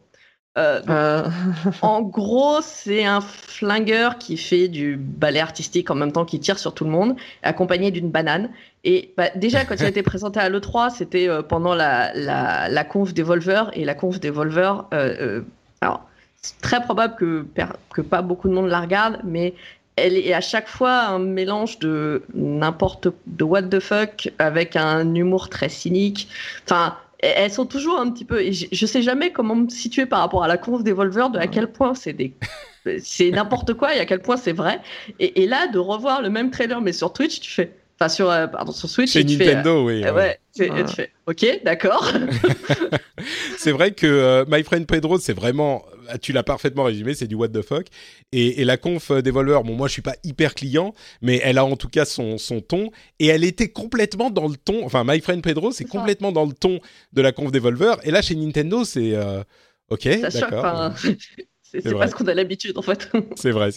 En gros, c'est un flingueur qui fait du ballet artistique en même temps qu'il tire sur tout le monde, accompagné d'une banane. Et déjà, quand il a été présenté à l'E3, c'était pendant la conf Devolver. Et la conf Devolver, alors, c'est très probable que pas beaucoup de monde la regarde, mais elle est à chaque fois un mélange de what the fuck avec un humour très cynique. Enfin, elles sont toujours un petit peu... Et je sais jamais comment me situer par rapport à la conf Devolver, de à quel point c'est n'importe quoi et à quel point c'est vrai. Et là, de revoir le même trailer, mais sur Twitch, tu fais... Enfin, sur Switch, c'est Nintendo, oui. Ouais, tu fais, ok, d'accord. C'est vrai que My Friend Pedro, c'est vraiment... Tu l'as parfaitement résumé, c'est du what the fuck. Et la conf Devolver, bon, moi, je suis pas hyper client, mais elle a en tout cas son ton. Et elle était complètement dans le ton... Enfin, My Friend Pedro, c'est complètement dans le ton de la conf Devolver. Et là, chez Nintendo, c'est... ok, ça d'accord. C'est pas ce qu'on a l'habitude, en fait. C'est vrai.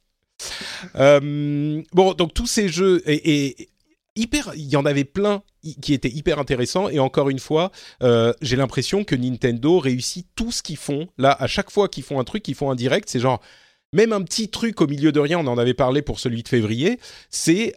Bon, donc tous ces jeux... il y en avait plein qui étaient hyper intéressants et encore une fois, j'ai l'impression que Nintendo réussit tout ce qu'ils font. Là, à chaque fois qu'ils font un truc, ils font un direct, c'est genre même un petit truc au milieu de rien. On en avait parlé pour celui de février. C'est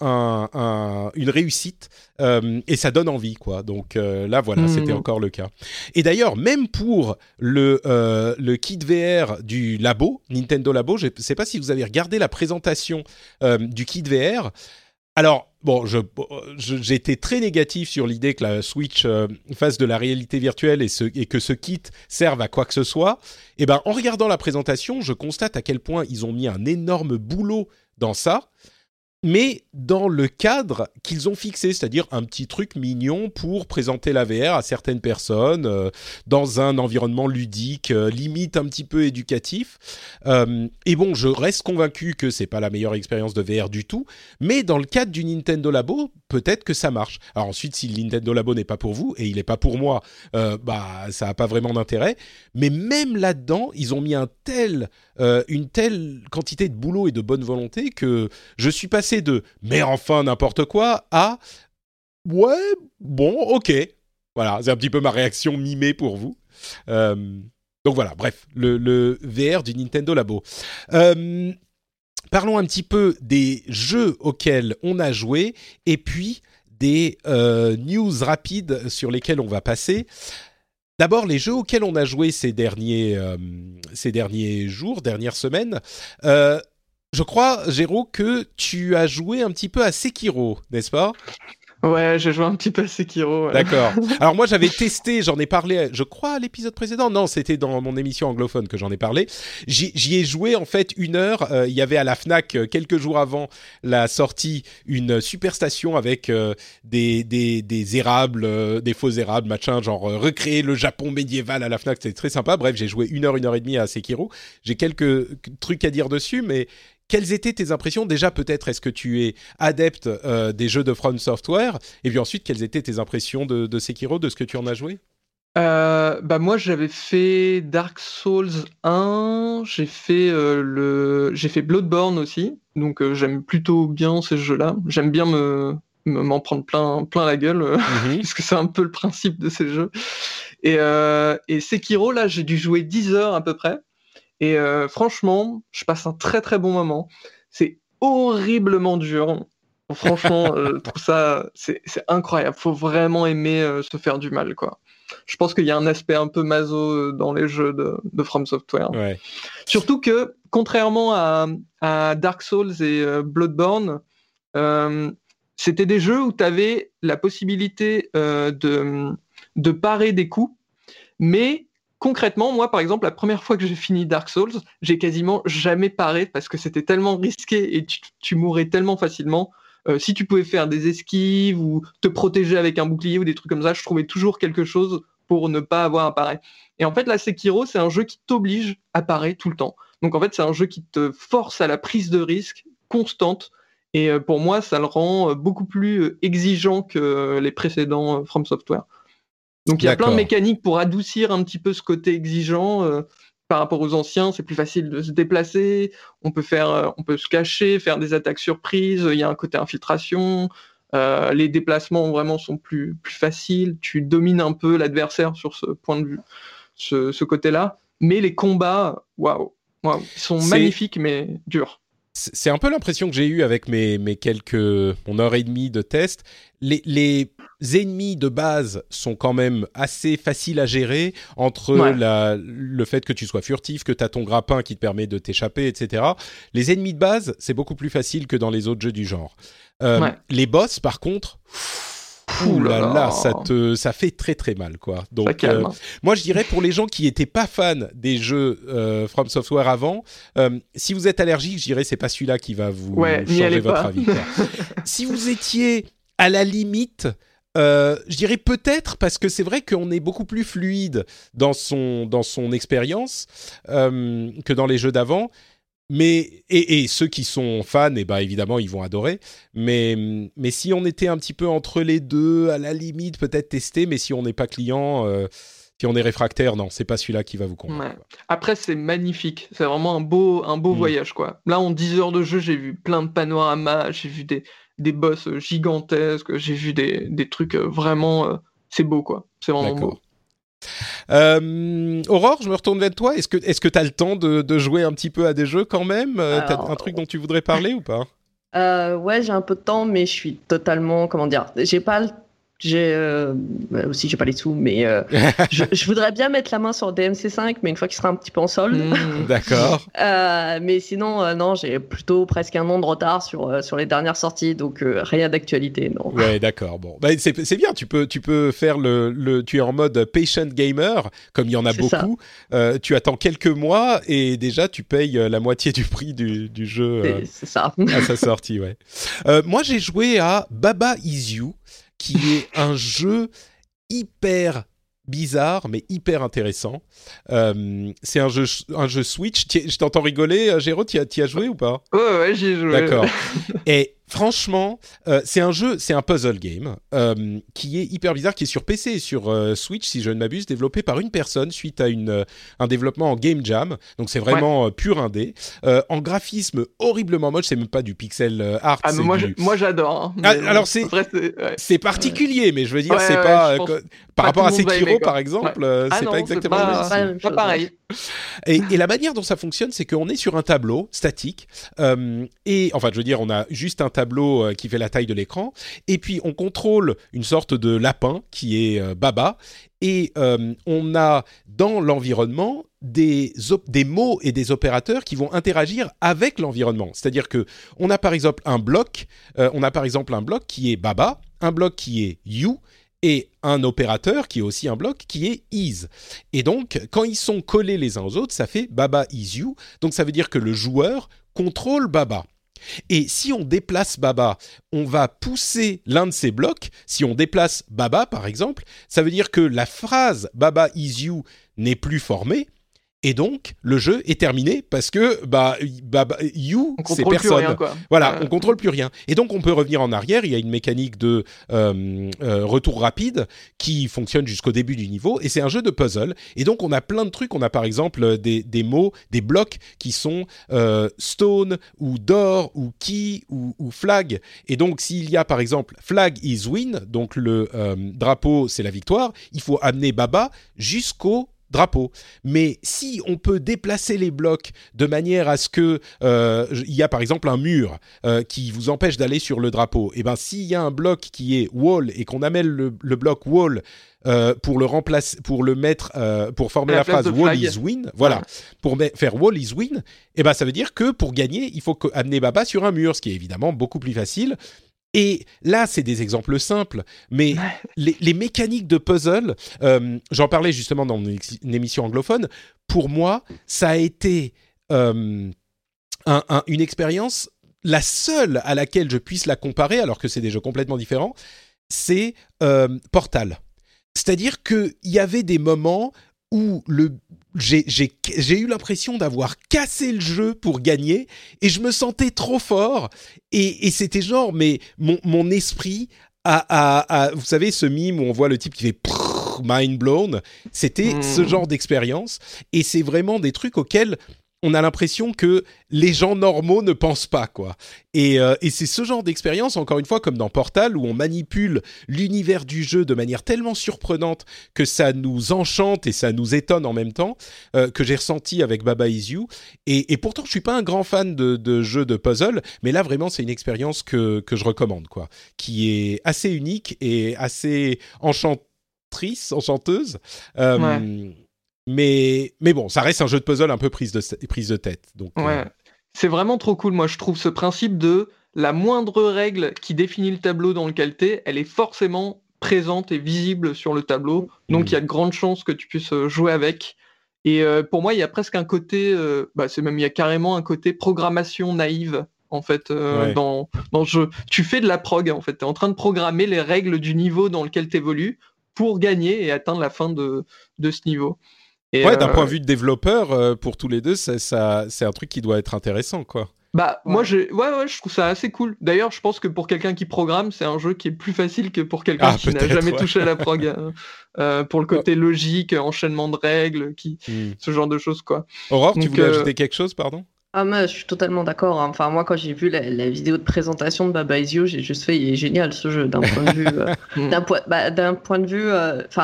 une réussite et ça donne envie, quoi. Donc là, voilà, c'était encore le cas. Et d'ailleurs, même pour le kit VR du labo, Nintendo Labo, je ne sais pas si vous avez regardé la présentation du kit VR. Alors, bon, j'ai été très négatif sur l'idée que la Switch fasse de la réalité virtuelle et que ce kit serve à quoi que ce soit. Et ben, en regardant la présentation, je constate à quel point ils ont mis un énorme boulot dans ça, mais dans le cadre qu'ils ont fixé, c'est-à-dire un petit truc mignon pour présenter la VR à certaines personnes, dans un environnement ludique, limite un petit peu éducatif. Et bon, je reste convaincu que c'est pas la meilleure expérience de VR du tout, mais dans le cadre du Nintendo Labo, peut-être que ça marche. Alors ensuite, si le Nintendo Labo n'est pas pour vous, et il n'est pas pour moi, ça n'a pas vraiment d'intérêt. Mais même là-dedans, ils ont mis une telle quantité de boulot et de bonne volonté que je suis passé de « mais enfin n'importe quoi » à « ouais, bon, ok ». Voilà, c'est un petit peu ma réaction mimée pour vous. Donc voilà, bref, le VR du Nintendo Labo. Parlons un petit peu des jeux auxquels on a joué et puis des news rapides sur lesquels on va passer. D'abord, les jeux auxquels on a joué ces derniers jours, dernières semaines. Je crois, Géraud, que tu as joué un petit peu à Sekiro, n'est-ce pas ? Ouais, j'ai joué un petit peu à Sekiro. Ouais. D'accord. Alors moi, j'avais testé, j'en ai parlé, je crois, à l'épisode précédent. Non, c'était dans mon émission anglophone que j'en ai parlé. J'y ai joué, en fait, 1 heure. Il y avait à la Fnac, quelques jours avant la sortie, une super station avec des érables, des faux érables, machin, genre recréer le Japon médiéval à la Fnac. C'était très sympa. Bref, j'ai joué 1 heure, 1 heure et demie à Sekiro. J'ai quelques trucs à dire dessus, mais... Quelles étaient tes impressions ? Déjà, peut-être, est-ce que tu es adepte des jeux de From Software ? Et puis ensuite, quelles étaient tes impressions de Sekiro, de ce que tu en as joué ? Moi, j'avais fait Dark Souls 1, j'ai fait Bloodborne aussi, donc j'aime plutôt bien ces jeux-là. J'aime bien m'en prendre plein la gueule, parce que c'est un peu le principe de ces jeux. Et Sekiro, là, j'ai dû jouer 10 heures à peu près. Et franchement, je passe un très très bon moment. C'est horriblement dur. Franchement, je trouve ça, c'est incroyable. Faut vraiment aimer se faire du mal, quoi. je pense qu'il y a un aspect un peu maso dans les jeux de From Software. Ouais. Surtout que, contrairement à Dark Souls et Bloodborne, c'était des jeux où tu avais la possibilité de parer des coups, mais concrètement, moi, par exemple, la première fois que j'ai fini Dark Souls, j'ai quasiment jamais paré parce que c'était tellement risqué et tu mourais tellement facilement. Si tu pouvais faire des esquives ou te protéger avec un bouclier ou des trucs comme ça, je trouvais toujours quelque chose pour ne pas avoir à parer. Et en fait, là, Sekiro, c'est un jeu qui t'oblige à parer tout le temps. Donc en fait, c'est un jeu qui te force à la prise de risque constante. Et pour moi, ça le rend beaucoup plus exigeant que les précédents From Software. Donc il y a plein de mécaniques pour adoucir un petit peu ce côté exigeant par rapport aux anciens. C'est plus facile de se déplacer, on peut se cacher, faire des attaques surprises. Il y a un côté infiltration. Les déplacements vraiment sont plus faciles. Tu domines un peu l'adversaire sur ce point de vue, ce côté-là. Mais les combats, waouh, ils sont magnifiques mais durs. C'est un peu l'impression que j'ai eue avec mon heure et demie de test. Les ennemis de base sont quand même assez faciles à gérer entre le fait que tu sois furtif, que tu as ton grappin qui te permet de t'échapper, etc. Les ennemis de base, c'est beaucoup plus facile que dans les autres jeux du genre. Les boss, par contre... Ouh là là, ça fait très très mal, quoi. Donc, moi je dirais pour les gens qui étaient pas fans des jeux From Software avant, si vous êtes allergique, je dirais c'est pas celui-là qui va vous changer votre avis, quoi. Si vous étiez à la limite, je dirais peut-être parce que c'est vrai qu'on est beaucoup plus fluide dans son expérience que dans les jeux d'avant. Mais et ceux qui sont fans, évidemment, ils vont adorer. Mais si on était un petit peu entre les deux, à la limite, peut-être tester. Mais si on n'est pas client, si on est réfractaire, non, c'est pas celui-là qui va vous convaincre. Ouais. Après, c'est magnifique. C'est vraiment un beau voyage, quoi. Là, en 10 heures de jeu, j'ai vu plein de panoramas, j'ai vu des boss gigantesques, j'ai vu des trucs vraiment... c'est beau, quoi. C'est vraiment beau. Aurore, je me retourne vers toi. Est-ce que tu as le temps de jouer un petit peu à des jeux quand même? T'as un truc dont tu voudrais parler ou pas? Ouais, j'ai un peu de temps, mais je suis totalement, j'ai pas aussi j'ai pas les sous, mais je voudrais bien mettre la main sur DMC5, mais une fois qu'il sera un petit peu en solde. D'accord. Mais sinon, non, j'ai plutôt presque un an de retard sur les dernières sorties, donc rien d'actualité, non. Ouais, d'accord. Bon, c'est bien. Tu peux faire tu es en mode patient gamer, comme il y en a beaucoup. Tu attends quelques mois et déjà tu payes la moitié du prix du jeu. C'est ça. À sa sortie, ouais. Moi, j'ai joué à Baba Is You, qui est un jeu hyper bizarre, mais hyper intéressant. C'est un jeu Switch. Je t'entends rigoler, Géraud, t'y as joué ou pas? Ouais, j'y ai joué. D'accord. Et franchement, c'est un puzzle game qui est hyper bizarre, qui est sur PC et sur Switch, si je ne m'abuse, développé par une personne suite à un développement en Game Jam. Donc c'est vraiment pur indé. En graphisme horriblement moche, c'est même pas du pixel art. Ah, mais moi j'adore. Hein. Alors c'est particulier, mais je veux dire, c'est pas par rapport à Sekiro par exemple, c'est pas exactement c'est pas pareil. Et la manière dont ça fonctionne, c'est qu'on est sur un tableau statique et enfin, je veux dire, on a juste un tableau qui fait la taille de l'écran, et puis on contrôle une sorte de lapin qui est Baba, et on a dans l'environnement des mots et des opérateurs qui vont interagir avec l'environnement. C'est-à-dire que on a par exemple un bloc qui est Baba, un bloc qui est You, et un opérateur qui est aussi un bloc qui est is. Et donc, quand ils sont collés les uns aux autres, ça fait Baba is you. Donc, ça veut dire que le joueur contrôle Baba. Et si on déplace Baba, on va pousser l'un de ces blocs. Si on déplace Baba, par exemple, ça veut dire que la phrase Baba is you n'est plus formée. Et donc, le jeu est terminé parce que you, c'est personne. Rien, quoi. Voilà, on contrôle plus rien. Et donc, on peut revenir en arrière. Il y a une mécanique de retour rapide qui fonctionne jusqu'au début du niveau. Et c'est un jeu de puzzle. Et donc, on a plein de trucs. On a par exemple des mots, des blocs qui sont stone ou door ou key ou flag. Et donc, s'il y a par exemple flag is win, donc le drapeau, c'est la victoire, il faut amener Baba jusqu'au drapeau. Mais si on peut déplacer les blocs de manière à ce que il y a par exemple un mur qui vous empêche d'aller sur le drapeau, et ben s'il y a un bloc qui est wall et qu'on amène le bloc wall pour le remplacer, pour le mettre, pour former la phrase wall is win, voilà, pour faire wall is win, et ben ça veut dire que pour gagner, il faut amener Baba sur un mur, ce qui est évidemment beaucoup plus facile. Et là, c'est des exemples simples, mais les mécaniques de puzzle, j'en parlais justement dans une émission anglophone, pour moi, ça a été une expérience, la seule à laquelle je puisse la comparer, alors que c'est des jeux complètement différents, c'est Portal. C'est-à-dire qu'il y avait des moments où j'ai eu l'impression d'avoir cassé le jeu pour gagner et je me sentais trop fort et c'était genre, mais mon esprit vous savez ce mime où on voit le type qui fait mind blown, c'était ce genre d'expérience et c'est vraiment des trucs auxquels on a l'impression que les gens normaux ne pensent pas, quoi. Et c'est ce genre d'expérience, encore une fois, comme dans Portal, où on manipule l'univers du jeu de manière tellement surprenante que ça nous enchante et ça nous étonne en même temps, que j'ai ressenti avec Baba Is You. Et pourtant, je suis pas un grand fan de jeux de puzzle, mais là, vraiment, c'est une expérience que je recommande, quoi, qui est assez unique et assez enchanteuse. Mais bon, ça reste un jeu de puzzle un peu prise de tête. Donc, c'est vraiment trop cool. Moi, je trouve ce principe de la moindre règle qui définit le tableau dans lequel t'es, elle est forcément présente et visible sur le tableau. Donc, il y a de grandes chances que tu puisses jouer avec. Et pour moi, il y a presque un côté, il y a carrément un côté programmation naïve. En fait, dans le jeu. Tu fais de la prog, en fait. T'es en train de programmer les règles du niveau dans lequel t'évolues pour gagner et atteindre la fin de ce niveau. Et d'un point de vue de développeur, pour tous les deux, c'est un truc qui doit être intéressant, quoi. Moi, je trouve ça assez cool. D'ailleurs, je pense que pour quelqu'un qui programme, c'est un jeu qui est plus facile que pour quelqu'un qui n'a jamais touché à la prog. Pour le côté logique, enchaînement de règles, ce genre de choses, quoi. Aurore, tu voulais ajouter quelque chose, pardon ? Moi, je suis totalement d'accord. Enfin, moi, quand j'ai vu la vidéo de présentation de Baba Is You, j'ai juste fait, il est génial ce jeu d'un point de vue, d'un point de vue,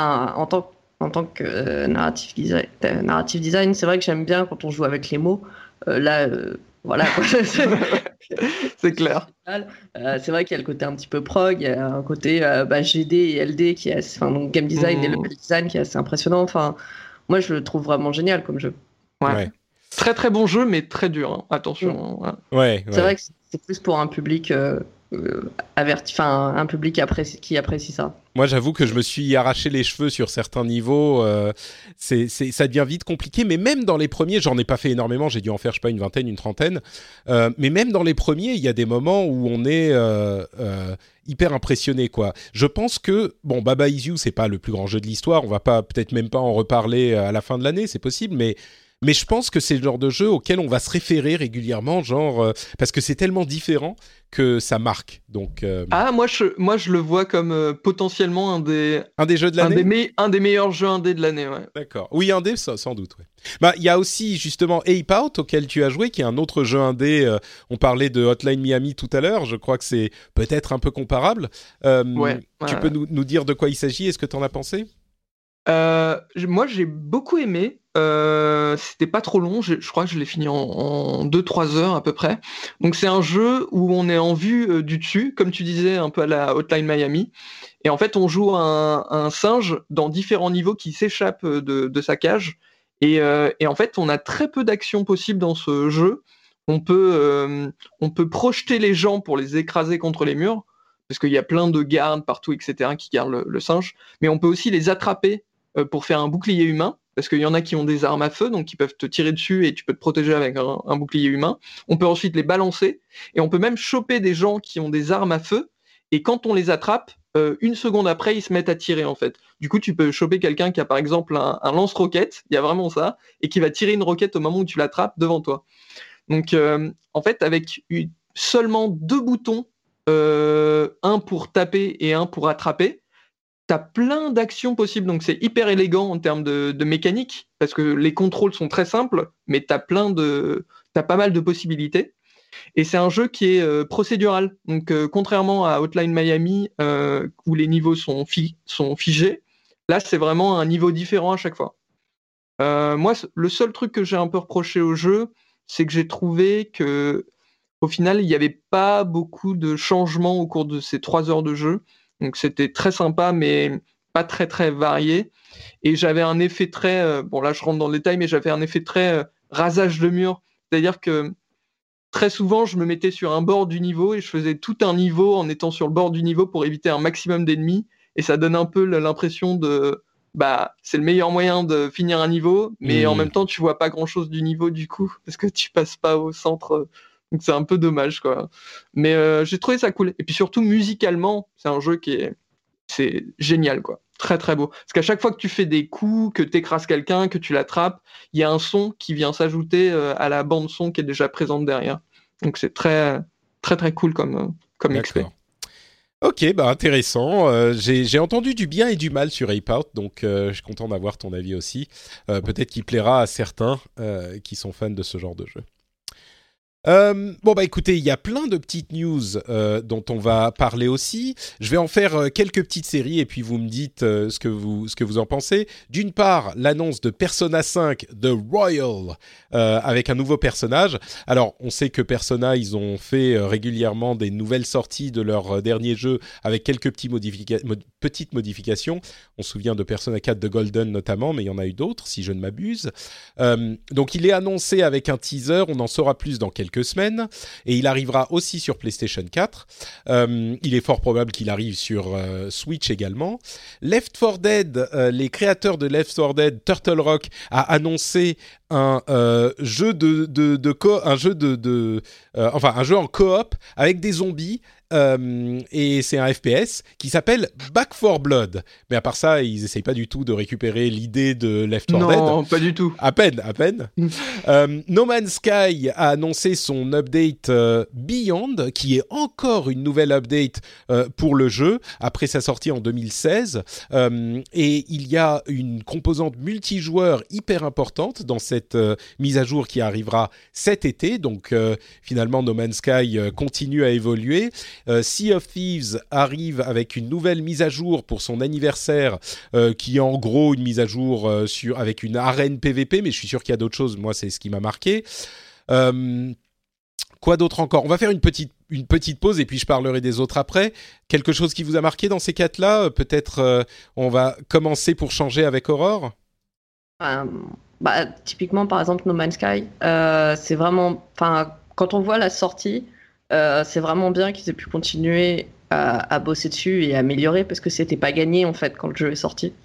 en tant que narrative design, c'est vrai que j'aime bien quand on joue avec les mots. Voilà. C'est clair. C'est vrai qu'il y a le côté un petit peu prog, il y a un côté GD et LD qui est, donc game design et level design qui est assez impressionnant. Enfin, moi, je le trouve vraiment génial comme jeu. Ouais. Très très bon jeu, mais très dur. Hein. Attention. C'est vrai que c'est plus pour un public averti, un public qui apprécie ça. Moi, j'avoue que je me suis arraché les cheveux sur certains niveaux. Ça devient vite compliqué. Mais même dans les premiers, j'en ai pas fait énormément. J'ai dû en faire, je sais pas, une vingtaine, une trentaine. Mais même dans les premiers, il y a des moments où on est hyper impressionné, quoi. Je pense que Baba Is You, c'est pas le plus grand jeu de l'histoire. On va peut-être même pas en reparler à la fin de l'année, c'est possible, mais je pense que c'est le genre de jeu auquel on va se référer régulièrement, parce que c'est tellement différent que ça marque. Donc, moi je le vois comme potentiellement un des jeux de l'année, un des meilleurs jeux indés de l'année. Ouais. D'accord. Oui, indé, sans doute. Ouais. Il y a aussi justement Ape Out auquel tu as joué, qui est un autre jeu indé. On parlait de Hotline Miami tout à l'heure. Je crois que c'est peut-être un peu comparable. Tu peux nous dire de quoi il s'agit? Est-ce que tu en as pensé? Moi j'ai beaucoup aimé. C'était pas trop long, je crois que je l'ai fini en 2-3 heures à peu près. Donc c'est un jeu où on est en vue du dessus, comme tu disais, un peu à la Hotline Miami. Et en fait on joue un singe dans différents niveaux qui s'échappe de sa cage. Et en fait on a très peu d'actions possibles dans ce jeu. On peut projeter les gens pour les écraser contre les murs, parce qu'il y a plein de gardes partout, etc., qui gardent le singe. Mais on peut aussi les attraper pour faire un bouclier humain, parce qu'il y en a qui ont des armes à feu, donc qui peuvent te tirer dessus et tu peux te protéger avec un bouclier humain. On peut ensuite les balancer, et on peut même choper des gens qui ont des armes à feu, et quand on les attrape, une seconde après, ils se mettent à tirer, en fait. Du coup, tu peux choper quelqu'un qui a par exemple un lance-roquette, il y a vraiment ça, et qui va tirer une roquette au moment où tu l'attrapes devant toi. Donc, en fait, avec seulement 2 boutons, un pour taper et un pour attraper, t'as plein d'actions possibles, donc c'est hyper élégant en termes de mécanique, parce que les contrôles sont très simples, mais t'as pas mal de possibilités. Et c'est un jeu qui est procédural, donc contrairement à Hotline Miami, où les niveaux sont figés, là c'est vraiment un niveau différent à chaque fois. Moi, le seul truc que j'ai un peu reproché au jeu, c'est que j'ai trouvé que au final, il n'y avait pas beaucoup de changements au cours de ces 3 heures de jeu. Donc c'était très sympa, mais pas très très varié. Et j'avais un effet très, bon là je rentre dans le détail, mais j'avais un effet très rasage de mur. C'est-à-dire que très souvent, je me mettais sur un bord du niveau et je faisais tout un niveau en étant sur le bord du niveau pour éviter un maximum d'ennemis. Et ça donne un peu l'impression de, c'est le meilleur moyen de finir un niveau, mais en même temps, tu vois pas grand-chose du niveau du coup, parce que tu passes pas au centre. Donc c'est un peu dommage, quoi. Mais j'ai trouvé ça cool. Et puis surtout, musicalement, c'est un jeu c'est génial, quoi. Très très beau. Parce qu'à chaque fois que tu fais des coups, que tu écrases quelqu'un, que tu l'attrapes, il y a un son qui vient s'ajouter à la bande son qui est déjà présente derrière. Donc c'est très très très cool comme XP. Ok, intéressant. J'ai entendu du bien et du mal sur Ape Out, donc je suis content d'avoir ton avis aussi. Peut-être qu'il plaira à certains qui sont fans de ce genre de jeu. Écoutez, il y a plein de petites news dont on va parler aussi. Je vais en faire quelques petites séries et puis vous me dites ce que vous en pensez. D'une part, l'annonce de Persona 5 The Royal avec un nouveau personnage. Alors, on sait que Persona, ils ont fait régulièrement des nouvelles sorties de leur dernier jeu avec quelques petites modifications. On se souvient de Persona 4 de Golden notamment, mais il y en a eu d'autres, si je ne m'abuse. Donc, il est annoncé avec un teaser. On en saura plus dans quelques semaines et il arrivera aussi sur PlayStation 4. Il est fort probable qu'il arrive sur Switch également. Left 4 Dead, les créateurs de Left 4 Dead, Turtle Rock, a annoncé un jeu un jeu en coop avec des zombies. Et c'est un FPS qui s'appelle Back 4 Blood. Mais à part ça, ils essayent pas du tout de récupérer l'idée de Left 4 Dead. Non, pas du tout. À peine. No Man's Sky a annoncé son update Beyond, qui est encore une nouvelle update pour le jeu, après sa sortie en 2016. Et il y a une composante multijoueur hyper importante dans cette mise à jour qui arrivera cet été. Donc finalement, No Man's Sky continue à évoluer. Sea of Thieves arrive avec une nouvelle mise à jour pour son anniversaire, qui est en gros une mise à jour avec une arène PVP, mais je suis sûr qu'il y a d'autres choses. Moi, c'est ce qui m'a marqué. Quoi d'autre encore ? On va faire une petite pause et puis je parlerai des autres après. Quelque chose qui vous a marqué dans ces 4-là ? Peut-être on va commencer pour changer avec Aurore ? Typiquement, par exemple, No Man's Sky, c'est vraiment... Quand on voit la sortie, c'est vraiment bien qu'ils aient pu continuer à bosser dessus et améliorer parce que c'était pas gagné en fait quand le jeu est sorti.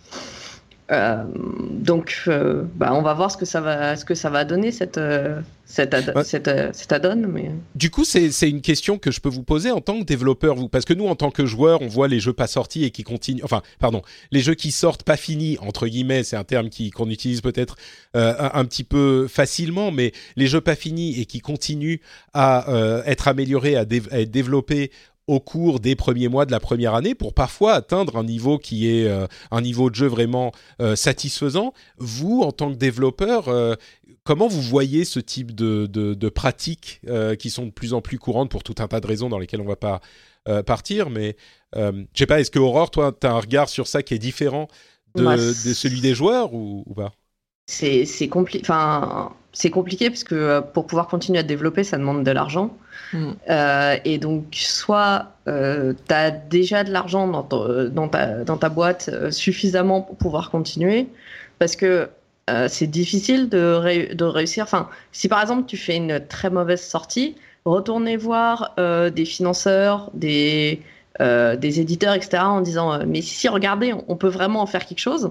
Donc, on va voir ce que ça va donner cette add-on. Mais... Du coup, c'est une question que je peux vous poser en tant que développeur, parce que nous, en tant que joueurs, on voit les jeux pas sortis et qui continuent. Les jeux qui sortent pas finis entre guillemets, c'est un terme qu'on utilise peut-être un petit peu facilement, mais les jeux pas finis et qui continuent à être améliorés, à être développés au cours des premiers mois de la première année pour parfois atteindre un niveau qui est un niveau de jeu vraiment satisfaisant. Vous, en tant que développeur, comment vous voyez ce type de pratiques qui sont de plus en plus courantes pour tout un tas de raisons dans lesquelles on ne va pas partir, mais je ne sais pas, est-ce que Aurore, toi, tu as un regard sur ça qui est différent de celui des joueurs ou pas ? C'est compliqué parce que pour pouvoir continuer à développer, ça demande de l'argent. Et donc, soit tu as déjà de l'argent dans ta boîte suffisamment pour pouvoir continuer, parce que c'est difficile de réussir. Si par exemple tu fais une très mauvaise sortie, retournez voir des financeurs, des éditeurs, etc., en disant mais si, regardez, on peut vraiment en faire quelque chose.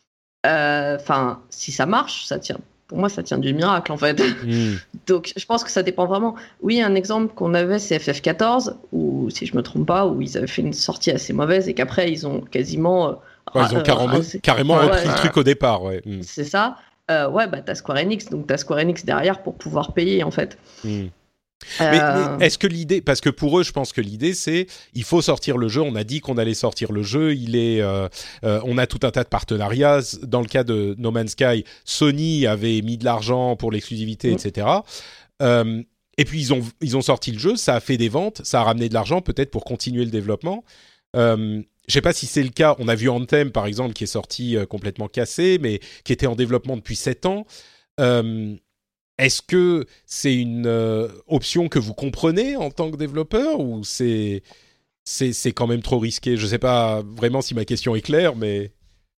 Si ça marche, ça tient. Pour moi, ça tient du miracle, en fait. Donc, je pense que ça dépend vraiment. Oui, un exemple qu'on avait, c'est FF14, où, si je me trompe pas, où ils avaient fait une sortie assez mauvaise et qu'après, ils ont quasiment... ils ont carrément repris le truc au départ, ouais. C'est ça. T'as Square Enix, donc t'as Square Enix derrière pour pouvoir payer, en fait. Mais est-ce que l'idée, parce que pour eux, je pense que l'idée c'est, il faut sortir le jeu. On a dit qu'on allait sortir le jeu. On a tout un tas de partenariats. Dans le cas de No Man's Sky, Sony avait mis de l'argent pour l'exclusivité, etc. Et puis ils ont sorti le jeu. Ça a fait des ventes, ça a ramené de l'argent, peut-être pour continuer le développement. Je je sais pas si c'est le cas. On a vu Anthem, par exemple, qui est sorti complètement cassé, mais qui était en développement depuis 7 ans. Est-ce que c'est une option que vous comprenez en tant que développeur ou c'est quand même trop risqué? Je sais pas vraiment si ma question est claire, mais...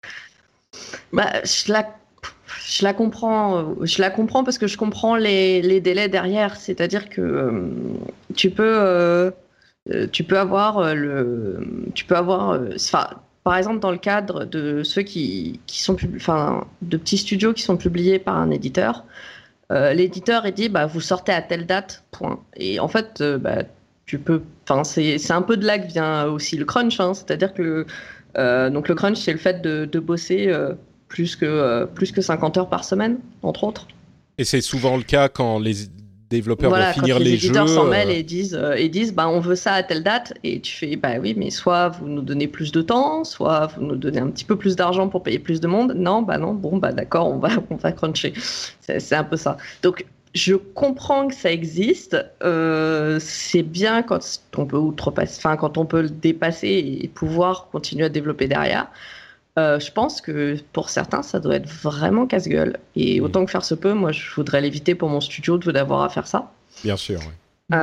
Je la comprends. Je la comprends parce que je comprends les délais derrière. C'est-à-dire que tu peux avoir par exemple, dans le cadre de ceux qui sont de petits studios qui sont publiés par un éditeur, l'éditeur il dit vous sortez à telle date, point. Et en fait, tu peux. C'est un peu de là que vient aussi le crunch, hein, c'est-à-dire que donc le crunch, c'est le fait de bosser plus que 50 heures par semaine, entre autres. Et c'est souvent le cas quand les développeurs vont finir les jeux. Les éditeurs s'en mêlent et disent on veut ça à telle date, et tu fais oui, mais soit vous nous donnez plus de temps, soit vous nous donnez un petit peu plus d'argent pour payer plus de monde. Non, d'accord, on va cruncher. C'est un peu ça. Donc je comprends que ça existe. C'est bien quand on peut quand on peut le dépasser et pouvoir continuer à développer derrière. Je pense que pour certains, ça doit être vraiment casse-gueule. Et autant que faire se peut, moi, je voudrais l'éviter pour mon studio d'avoir à faire ça. Bien sûr, oui.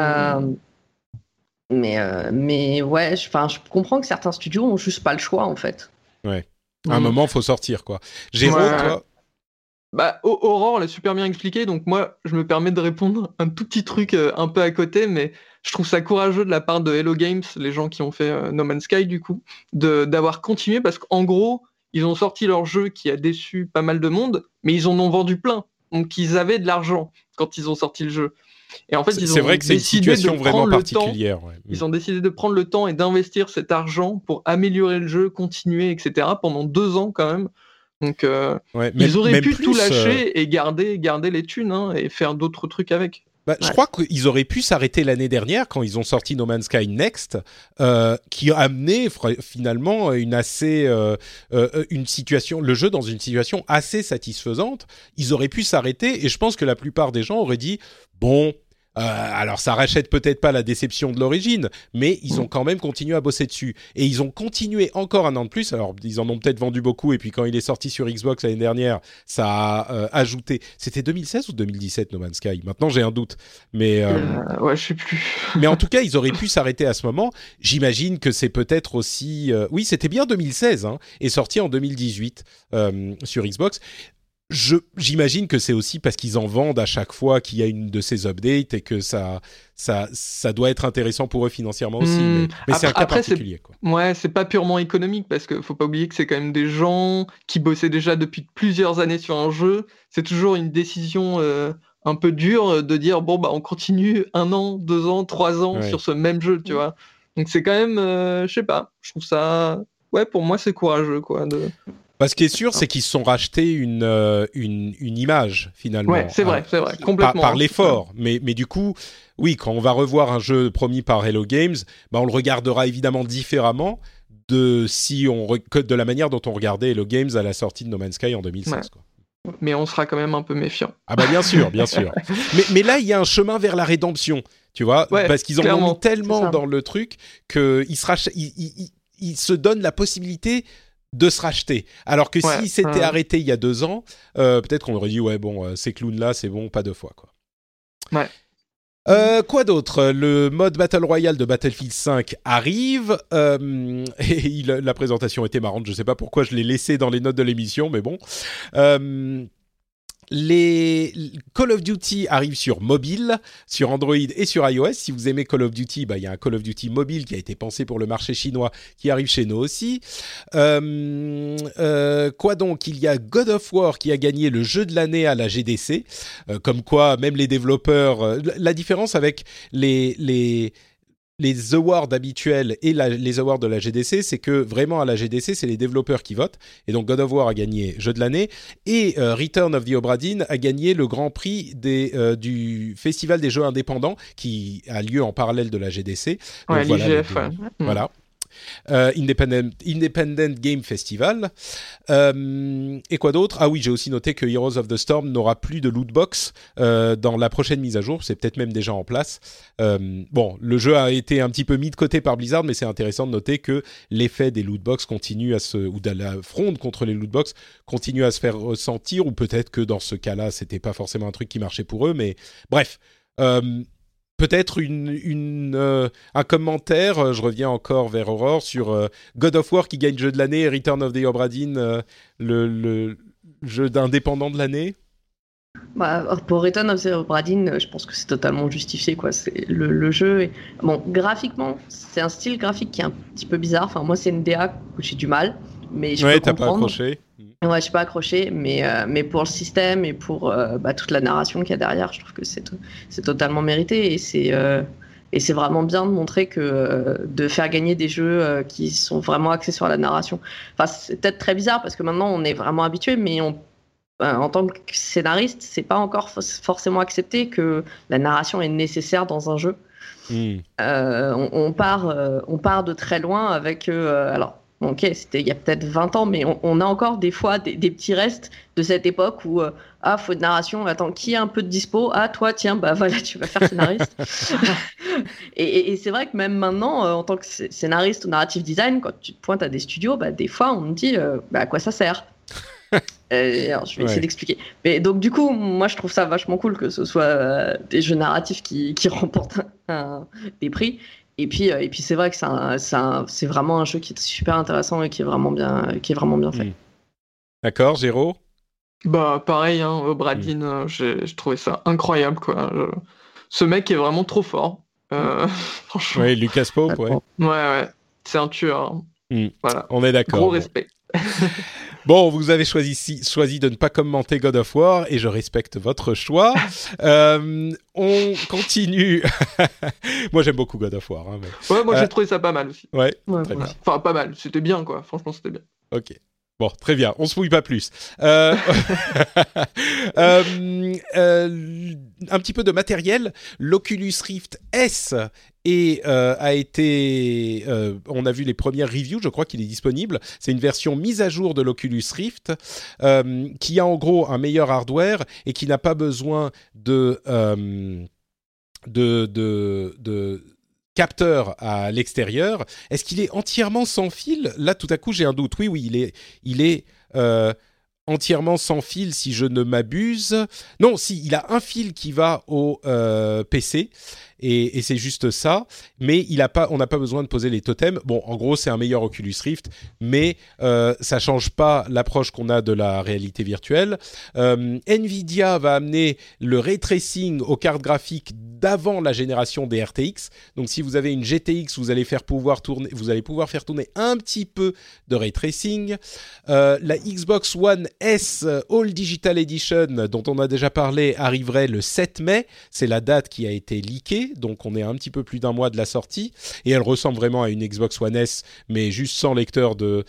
Mais ouais, je comprends que certains studios n'ont juste pas le choix, en fait. Ouais. À un moment, il faut sortir, quoi. Jérôme, toi? Aurore l'a super bien expliqué, donc moi, je me permets de répondre un tout petit truc un peu à côté, mais je trouve ça courageux de la part de Hello Games, les gens qui ont fait No Man's Sky, du coup, d'avoir continué, parce qu'en gros, ils ont sorti leur jeu qui a déçu pas mal de monde, mais ils en ont vendu plein. Donc, ils avaient de l'argent quand ils ont sorti le jeu. Et en fait, c'est vrai que c'est une situation vraiment particulière. Ouais. Ils ont décidé de prendre le temps et d'investir cet argent pour améliorer le jeu, continuer, etc. pendant 2 ans quand même. Donc, ils auraient pu tout lâcher et garder les thunes, hein, et faire d'autres trucs avec. Je crois qu'ils auraient pu s'arrêter l'année dernière quand ils ont sorti No Man's Sky Next, qui a amené finalement une situation, le jeu dans une situation assez satisfaisante. Ils auraient pu s'arrêter et je pense que la plupart des gens auraient dit bon. Alors ça rachète peut-être pas la déception de l'origine, mais ils ont quand même continué à bosser dessus. Et ils ont continué encore un an de plus. Alors ils en ont peut-être vendu beaucoup, et puis quand il est sorti sur Xbox l'année dernière, ça a ajouté... C'était 2016 ou 2017 No Man's Sky? Maintenant j'ai un doute. Mais, ouais, je sais plus. Mais en tout cas, ils auraient pu s'arrêter à ce moment. J'imagine que c'est peut-être aussi... Oui, c'était bien 2016, hein, et sorti en 2018 sur Xbox. J'imagine que c'est aussi parce qu'ils en vendent à chaque fois qu'il y a une de ces updates et que ça doit être intéressant pour eux financièrement aussi. Mais c'est un cas particulier, quoi. Ouais, c'est pas purement économique parce qu'il faut pas oublier que c'est quand même des gens qui bossaient déjà depuis plusieurs années sur un jeu. C'est toujours une décision un peu dure de dire on continue 1 an, 2 ans, 3 ans sur ce même jeu, tu vois. Donc c'est quand même, je sais pas, je trouve ça... Ouais, pour moi c'est courageux, quoi. Ce qui est sûr, c'est qu'ils se sont rachetés une image, finalement. Ouais, c'est vrai, complètement. Par l'effort. Mais du coup, oui, quand on va revoir un jeu promis par Hello Games, on le regardera évidemment différemment de la manière dont on regardait Hello Games à la sortie de No Man's Sky en 2016. Ouais. Quoi. Mais on sera quand même un peu méfiant. Ah bien sûr, bien sûr. mais là, il y a un chemin vers la rédemption, tu vois, parce qu'ils en ont mis tellement dans le truc qu'ils se donnent la possibilité de se racheter. Alors que s'il s'était arrêté il y a 2 ans, peut-être qu'on aurait dit ces clowns-là, c'est bon, pas 2 fois, quoi. Ouais. Quoi d'autre? Le mode Battle Royale de Battlefield 5 arrive, et la présentation était marrante, je sais pas pourquoi je l'ai laissé dans les notes de l'émission, mais bon. Les Call of Duty arrivent sur mobile, sur Android et sur iOS. Si vous aimez Call of Duty, il y a un Call of Duty mobile qui a été pensé pour le marché chinois qui arrive chez nous aussi. Quoi donc? Il y a God of War qui a gagné le jeu de l'année à la GDC. Comme quoi, même les développeurs... la différence avec les awards habituels et les awards de la GDC, c'est que vraiment à la GDC, c'est les développeurs qui votent. Et donc God of War a gagné jeu de l'année et Return of the Obra Dinn a gagné le grand prix du Festival des jeux indépendants qui a lieu en parallèle de la GDC. Donc, l'IGF. Voilà. Independent Game Festival. Et quoi d'autre ? Ah oui, j'ai aussi noté que Heroes of the Storm n'aura plus de loot box dans la prochaine mise à jour. C'est peut-être même déjà en place. Bon, le jeu a été un petit peu mis de côté par Blizzard, mais c'est intéressant de noter que l'effet des loot box continue ou de la fronde contre les loot box continue à se faire ressentir, ou peut-être que dans ce cas-là, c'était pas forcément un truc qui marchait pour eux, mais bref. Peut-être un commentaire, je reviens encore vers Aurore, sur God of War qui gagne jeu de l'année et Return of the Obra Dinn, le jeu d'indépendant de l'année. Pour Return of the Obra Dinn, je pense que c'est totalement justifié, quoi. C'est le jeu. Bon, graphiquement, c'est un style graphique qui est un petit peu bizarre. Enfin, moi, c'est une DA où j'ai du mal, mais je peux comprendre. Ouais, t'as pas accroché. Ouais, je suis pas accroché, mais pour le système et pour toute la narration qu'il y a derrière, je trouve que c'est totalement mérité, et c'est vraiment bien de montrer que de faire gagner des jeux qui sont vraiment axés sur la narration. Enfin, c'est peut-être très bizarre parce que maintenant on est vraiment habitué, mais en tant que scénariste, c'est pas encore forcément accepté que la narration est nécessaire dans un jeu. On part de très loin avec alors. Ok, c'était il y a peut-être 20 ans, mais on a encore des fois des petits restes de cette époque où faut de narration, attends, qui a un peu de dispo ? Ah, toi, tiens, voilà, tu vas faire scénariste. et c'est vrai que même maintenant, en tant que scénariste ou narrative design, quand tu te pointes à des studios, des fois, on me dit à quoi ça sert ? Alors, je vais essayer d'expliquer. Mais donc, du coup, moi, je trouve ça vachement cool que ce soit des jeux narratifs qui remportent des prix. Et puis c'est vrai que c'est vraiment un jeu qui est super intéressant et qui est vraiment bien fait. D'accord, Géraud ? Pareil, Obra Dinn, j'ai trouvé ça incroyable, quoi. Ce mec est vraiment trop fort. Franchement. Oui, Lucas Pope, ouais. Ouais, c'est un tueur. Voilà. On est d'accord. Gros respect. Bon, vous avez choisi de ne pas commenter God of War et je respecte votre choix. On continue. Moi, j'aime beaucoup God of War. Mais... Ouais, moi, j'ai trouvé ça pas mal aussi. Ouais, très bien. Enfin, pas mal. C'était bien, quoi. Franchement, c'était bien. Ok. Bon, très bien. On se mouille pas plus. Un petit peu de matériel. L'Oculus Rift S a été... on a vu les premières reviews. Je crois qu'il est disponible. C'est une version mise à jour de l'Oculus Rift qui a en gros un meilleur hardware et qui n'a pas besoin de capteur à l'extérieur. Est-ce qu'il est entièrement sans fil ? Là, tout à coup, j'ai un doute. Oui, il est entièrement sans fil, si je ne m'abuse. Non, si, il a un fil qui va au PC. Et c'est juste ça, mais on n'a pas besoin de poser les totems. Bon, en gros, c'est un meilleur Oculus Rift, mais ça change pas l'approche qu'on a de la réalité virtuelle. Nvidia va amener le ray tracing aux cartes graphiques d'avant la génération des RTX. Donc, si vous avez une GTX, vous allez pouvoir faire tourner un petit peu de ray tracing. La Xbox One S All Digital Edition, dont on a déjà parlé, arriverait le 7 mai. C'est la date qui a été leakée. Donc on est un petit peu plus d'un mois de la sortie et elle ressemble vraiment à une Xbox One S mais juste sans lecteur de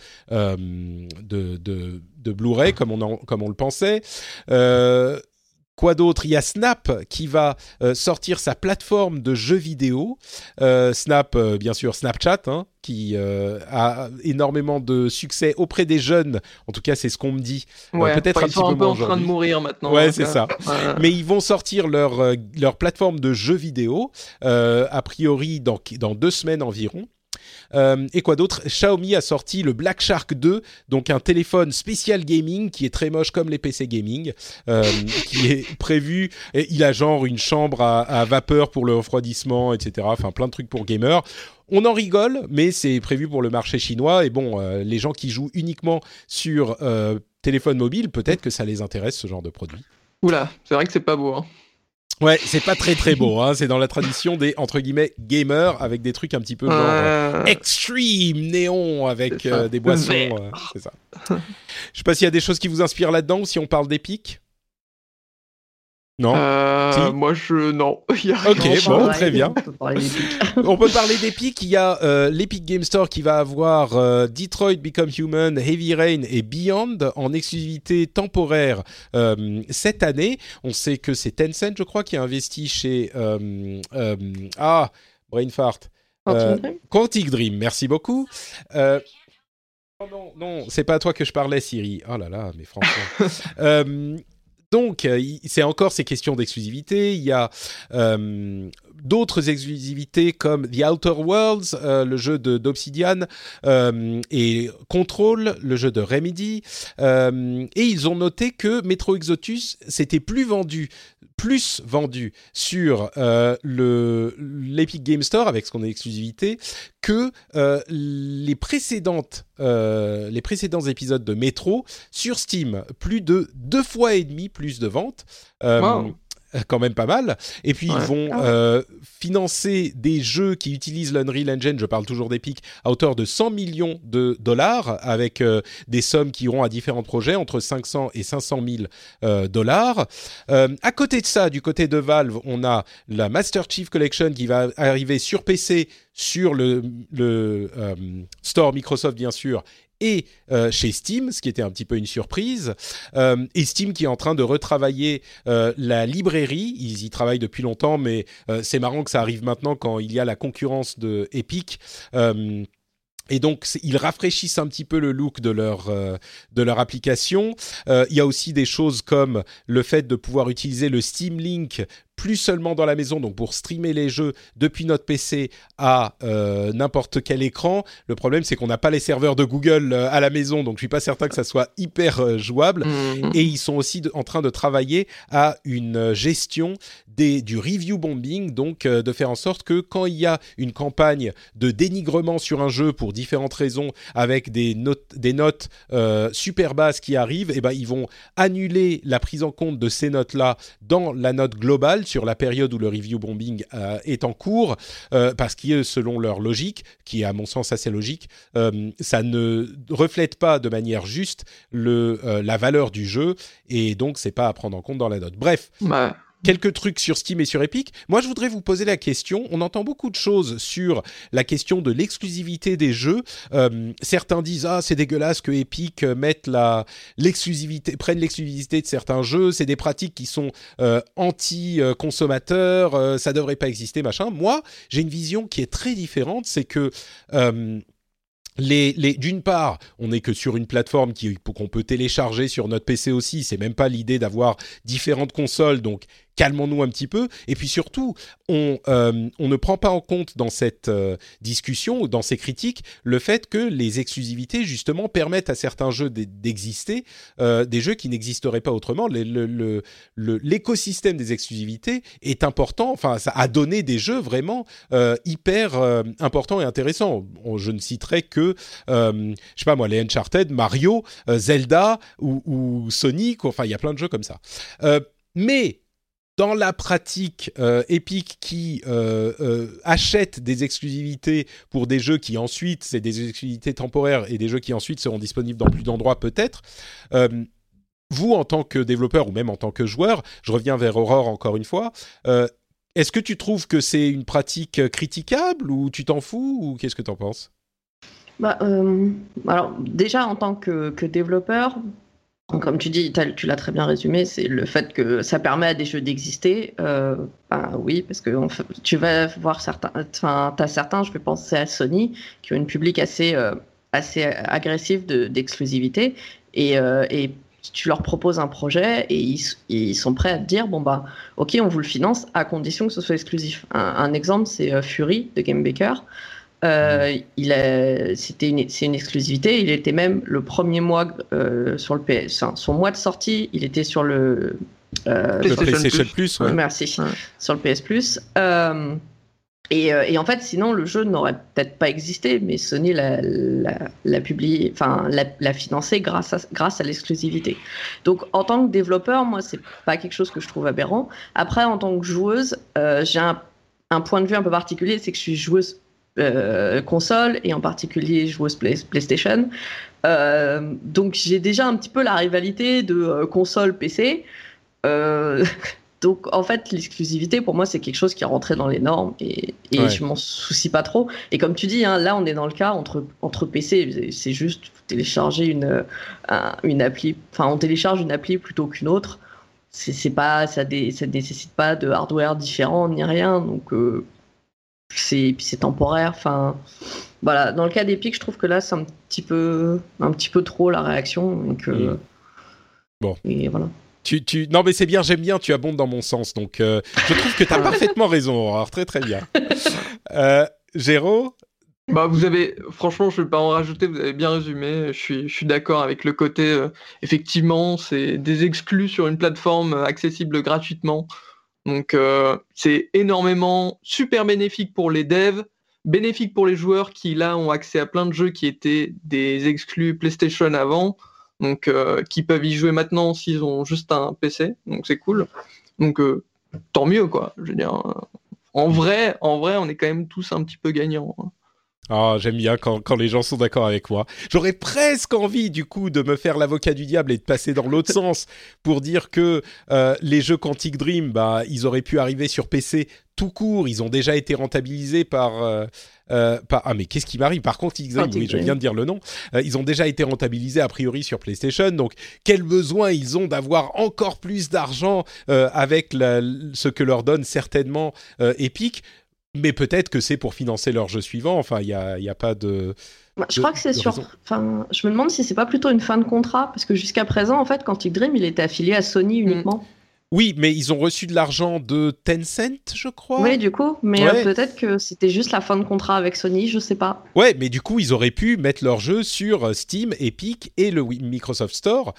Blu-ray comme on le pensait. Quoi d'autre ? Il y a Snap qui va sortir sa plateforme de jeux vidéo. Snap, bien sûr, Snapchat, qui a énormément de succès auprès des jeunes. En tout cas, c'est ce qu'on me dit. Peut-être ils sont un peu en train de mourir maintenant. Ouais, c'est ça. Mais ils vont sortir leur plateforme de jeux vidéo, a priori dans 2 semaines environ. Et quoi d'autre ? Xiaomi a sorti le Black Shark 2, donc un téléphone spécial gaming qui est très moche comme les PC gaming, qui est prévu. Et il a genre une chambre à vapeur pour le refroidissement, etc. Enfin, plein de trucs pour gamers. On en rigole, mais c'est prévu pour le marché chinois. Et bon, les gens qui jouent uniquement sur téléphone mobile, peut-être que ça les intéresse, ce genre de produit. Oula, c'est vrai que c'est pas beau, Ouais, c'est pas très très beau, c'est dans la tradition des, entre guillemets, gamers, avec des trucs un petit peu genre extreme, néon, avec des boissons, c'est ça. Je sais pas s'il y a des choses qui vous inspirent là-dedans, ou si on parle d'Epic. Non. Si moi, non. Ok, bon, très bien. On peut parler d'Epic. Il y a l'Epic Game Store qui va avoir Detroit Become Human, Heavy Rain et Beyond en exclusivité temporaire cette année. On sait que c'est Tencent, je crois, qui a investi chez... brain fart. Quantic Dream, merci beaucoup. Non, c'est pas à toi que je parlais, Siri. Oh là là, mais franchement. Donc, c'est encore ces questions d'exclusivité. Il y a d'autres exclusivités comme The Outer Worlds, le jeu d'Obsidian, et Control, le jeu de Remedy. Et ils ont noté que Metro Exodus s'était plus vendu sur l'Epic Game Store avec ce qu'on a exclusivité que les précédents épisodes de Metro sur Steam. Plus de 2,5 fois plus de ventes. Wow. Quand même pas mal. Et puis, ils vont financer des jeux qui utilisent l'Unreal Engine, je parle toujours d'Epic, à hauteur de 100 millions de dollars, avec des sommes qui iront à différents projets, entre 500 et 500 000 dollars. À côté de ça, du côté de Valve, on a la Master Chief Collection qui va arriver sur PC, sur le store Microsoft, bien sûr, et chez Steam, ce qui était un petit peu une surprise. Et Steam qui est en train de retravailler la librairie. Ils y travaillent depuis longtemps, mais c'est marrant que ça arrive maintenant quand il y a la concurrence de Epic. Et donc, ils rafraîchissent un petit peu le look de leur application. Il y a aussi des choses comme le fait de pouvoir utiliser le Steam Link plus seulement dans la maison, donc pour streamer les jeux depuis notre PC à n'importe quel écran. Le problème, c'est qu'on n'a pas les serveurs de Google à la maison, donc je suis pas certain que ça soit hyper jouable. Et ils sont aussi en train de travailler à une gestion du review bombing, donc de faire en sorte que quand il y a une campagne de dénigrement sur un jeu pour différentes raisons, avec des notes super basses qui arrivent, et ben ils vont annuler la prise en compte de ces notes-là dans la note globale sur la période où le review bombing est en cours, parce que selon leur logique, qui est à mon sens assez logique, ça ne reflète pas de manière juste la valeur du jeu, et donc c'est pas à prendre en compte dans la note. Bref. Quelques trucs sur Steam et sur Epic. Moi, je voudrais vous poser la question. On entend beaucoup de choses sur la question de l'exclusivité des jeux. Certains disent c'est dégueulasse que Epic prennent l'exclusivité de certains jeux. C'est des pratiques qui sont anti-consommateurs. Ça devrait pas exister, machin. Moi, j'ai une vision qui est très différente. C'est que d'une part, on n'est que sur une plateforme qu'on peut télécharger sur notre PC aussi. C'est même pas l'idée d'avoir différentes consoles, donc calmons-nous un petit peu. Et puis surtout, on ne prend pas en compte dans cette discussion, dans ces critiques, le fait que les exclusivités, justement, permettent à certains jeux d'exister, des jeux qui n'existeraient pas autrement. L'écosystème des exclusivités est important. Enfin, ça a donné des jeux vraiment hyper importants et intéressants. Je ne citerai que, je sais pas moi, les Uncharted, Mario, Zelda ou Sonic. Enfin, il y a plein de jeux comme ça. Mais dans la pratique, Epic qui achète des exclusivités pour des jeux qui ensuite, c'est des exclusivités temporaires et des jeux qui ensuite seront disponibles dans plus d'endroits peut-être, vous en tant que développeur ou même en tant que joueur, je reviens vers Aurore encore une fois, est-ce que tu trouves que c'est une pratique critiquable ou tu t'en fous ou qu'est-ce que tu en penses ? Alors déjà en tant que développeur, comme tu dis, tu l'as très bien résumé, c'est le fait que ça permet à des jeux d'exister. Oui, parce que tu vas voir t'as certains, je vais penser à Sony, qui ont une public assez agressive d'exclusivité, et tu leur proposes un projet et ils sont prêts à te dire ok, on vous le finance à condition que ce soit exclusif. Un exemple, c'est Fury de Game Baker. C'est une exclusivité. Il était même le premier mois sur le PS. Son mois de sortie, il était sur le PlayStation Plus. Ouais. Merci. Ouais. Sur le PS Plus. Et en fait, sinon, le jeu n'aurait peut-être pas existé, mais Sony l'a publié, enfin, l'a financé grâce à l'exclusivité. Donc, en tant que développeur, moi, c'est pas quelque chose que je trouve aberrant. Après, en tant que joueuse, j'ai un point de vue un peu particulier, c'est que je suis joueuse console et en particulier joueuse PlayStation. Donc, j'ai déjà un petit peu la rivalité de console PC. Donc, en fait, l'exclusivité, pour moi, c'est quelque chose qui est rentré dans les normes et je m'en soucie pas trop. Et comme tu dis, là, on est dans le cas entre PC. C'est juste télécharger une appli. Enfin, on télécharge une appli plutôt qu'une autre. Ça nécessite pas de hardware différent ni rien. Donc, puis c'est temporaire. Enfin, voilà. Dans le cas d'Epic, je trouve que là, c'est un petit peu trop la réaction. Donc, bon. Et voilà. Non, mais c'est bien, j'aime bien, tu abondes dans mon sens. Donc, je trouve que tu as parfaitement raison. Alors, très, très bien. Géraud ? Bah, franchement, je vais pas en rajouter, vous avez bien résumé. Je suis d'accord avec le côté, effectivement, c'est des exclus sur une plateforme accessible gratuitement. Donc, c'est super bénéfique pour les devs, bénéfique pour les joueurs qui, là, ont accès à plein de jeux qui étaient des exclus PlayStation avant, donc qui peuvent y jouer maintenant s'ils ont juste un PC, donc c'est cool. Donc, tant mieux, quoi. Je veux dire, en vrai, on est quand même tous un petit peu gagnants. Ah, j'aime bien quand les gens sont d'accord avec moi. J'aurais presque envie, du coup, de me faire l'avocat du diable et de passer dans l'autre sens pour dire que les jeux Quantic Dream, bah, ils auraient pu arriver sur PC tout court. Ils ont déjà été rentabilisés par ah, mais qu'est-ce qui m'arrive? Par Quantic Dream, oui, je viens de dire le nom. Ils ont déjà été rentabilisés a priori sur PlayStation. Donc, quel besoin ils ont d'avoir encore plus d'argent avec ce que leur donne certainement Epic. Mais peut-être que c'est pour financer leur jeu suivant. Enfin, il y a pas de. Je crois que c'est sûr. Enfin, je me demande si c'est pas plutôt une fin de contrat, parce que jusqu'à présent, en fait, Quantic Dream, il était affilié à Sony uniquement. Oui, mais ils ont reçu de l'argent de Tencent, je crois. Oui, du coup, mais ouais. Peut-être que c'était juste la fin de contrat avec Sony, je sais pas. Ouais, mais du coup, ils auraient pu mettre leur jeu sur Steam, Epic et le Microsoft Store,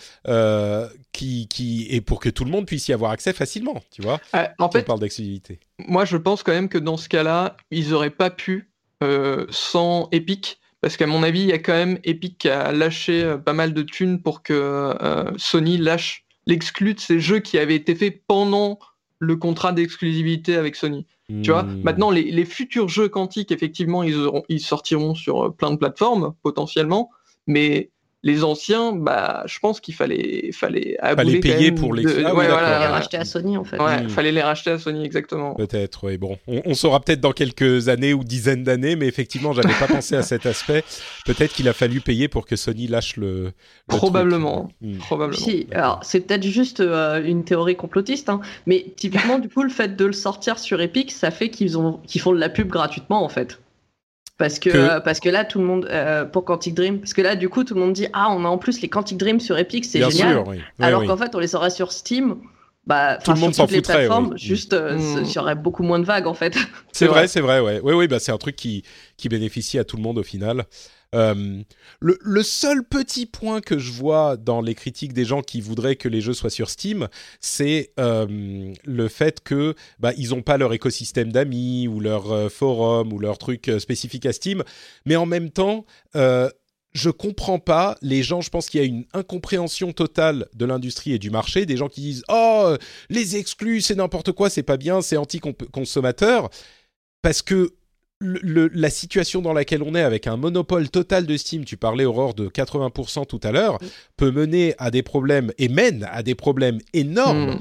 et pour que tout le monde puisse y avoir accès facilement, tu vois. En fait, on parle d'exclusivité. Moi, je pense quand même que dans ce cas-là, ils auraient pas pu sans Epic. Parce qu'à mon avis, il y a quand même Epic qui a lâché pas mal de thunes pour que Sony lâche l'exclu de ces jeux qui avaient été faits pendant le contrat d'exclusivité avec Sony. Tu vois, maintenant, les futurs jeux Quantic, effectivement, ils sortiront sur plein de plateformes, potentiellement, mais les anciens, bah, je pense qu'il fallait payer pour les... les racheter à Sony, en fait. Ouais, fallait les racheter à Sony, exactement. Peut-être, oui. Bon, on saura peut-être dans quelques années ou dizaines d'années, mais effectivement, j'avais pas pensé à cet aspect. Peut-être qu'il a fallu payer pour que Sony lâche le Probablement. Probablement. Si, alors, c'est peut-être juste une théorie complotiste, hein, mais typiquement, du coup, le fait de le sortir sur Epic, ça fait qu'ils font de la pub gratuitement, en fait. Parce que là, tout le monde, pour Quantic Dream, parce que là, du coup, tout le monde dit, ah, on a en plus les Quantic Dream sur Epic, c'est bien génial. Sûr, oui. Alors qu'en fait, on les aurait sur Steam, bah, tout le monde sur s'en toutes les foutrait, plateformes, oui. juste, il y aurait beaucoup moins de vagues, en fait. C'est vrai, ouais. Oui, bah, c'est un truc qui bénéficie à tout le monde au final. Le seul petit point que je vois dans les critiques des gens qui voudraient que les jeux soient sur Steam, c'est le fait que ils n'ont pas leur écosystème d'amis ou leur forum ou leur truc spécifique à Steam, mais en même temps je comprends pas les gens. Je pense qu'il y a une incompréhension totale de l'industrie et du marché, des gens qui disent oh les exclus c'est n'importe quoi, c'est pas bien, c'est anti-consommateur, parce que la situation dans laquelle on est avec un monopole total de Steam, tu parlais Aurore de 80% tout à l'heure, peut mener à des problèmes et mène à des problèmes énormes.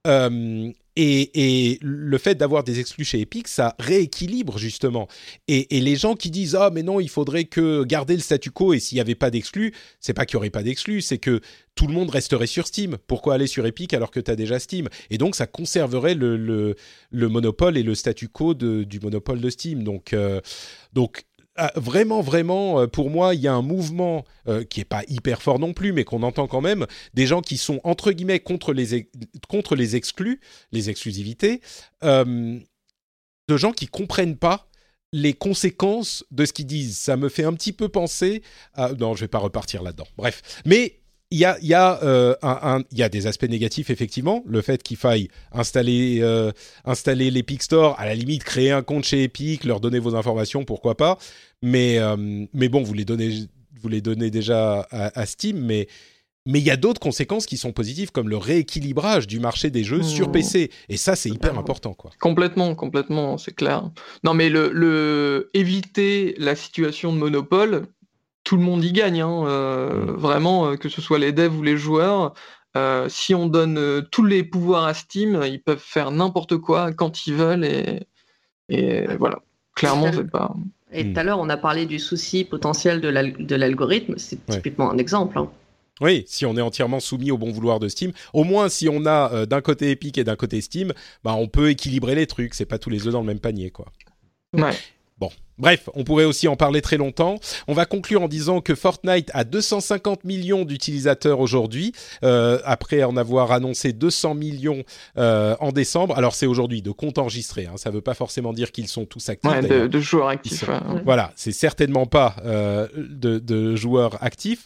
Et le fait d'avoir des exclus chez Epic, ça rééquilibre justement. Et les gens qui disent « Ah, mais non, il faudrait que garder le statu quo et s'il n'y avait pas d'exclus », c'est pas qu'il n'y aurait pas d'exclus, c'est que tout le monde resterait sur Steam. Pourquoi aller sur Epic alors que tu as déjà Steam? Et donc, ça conserverait le monopole et le statu quo du monopole de Steam. Donc vraiment, pour moi, il y a un mouvement qui n'est pas hyper fort non plus, mais qu'on entend quand même, des gens qui sont, entre guillemets, contre les exclus, les exclusivités, de gens qui ne comprennent pas les conséquences de ce qu'ils disent. Ça me fait un petit peu penser à... Non, je ne vais pas repartir là-dedans. Bref, mais... Il y a des aspects négatifs, effectivement. Le fait qu'il faille installer l'Epic Store, à la limite, créer un compte chez Epic, leur donner vos informations, pourquoi pas. Mais bon, vous les donnez déjà à Steam. Mais il y a d'autres conséquences qui sont positives, comme le rééquilibrage du marché des jeux sur PC. Et ça, c'est hyper important, quoi. Complètement, c'est clair. Non, mais éviter la situation de monopole... Tout le monde y gagne, vraiment, que ce soit les devs ou les joueurs. Si on donne tous les pouvoirs à Steam, ils peuvent faire n'importe quoi quand ils veulent et voilà. Clairement, c'est pas... Et tout à l'heure, on a parlé du souci potentiel de l'algorithme. C'est typiquement un exemple. Hein. Oui, si on est entièrement soumis au bon vouloir de Steam. Au moins, si on a d'un côté Epic et d'un côté Steam, on peut équilibrer les trucs. C'est pas tous les œufs dans le même panier, quoi. Ouais. Bon, bref, on pourrait aussi en parler très longtemps. On va conclure en disant que Fortnite a 250 millions d'utilisateurs aujourd'hui, après en avoir annoncé 200 millions en décembre. Alors c'est aujourd'hui de comptes enregistrés, ça ne veut pas forcément dire qu'ils sont tous actifs. Ouais, de joueurs actifs. Voilà, c'est certainement pas de joueurs actifs.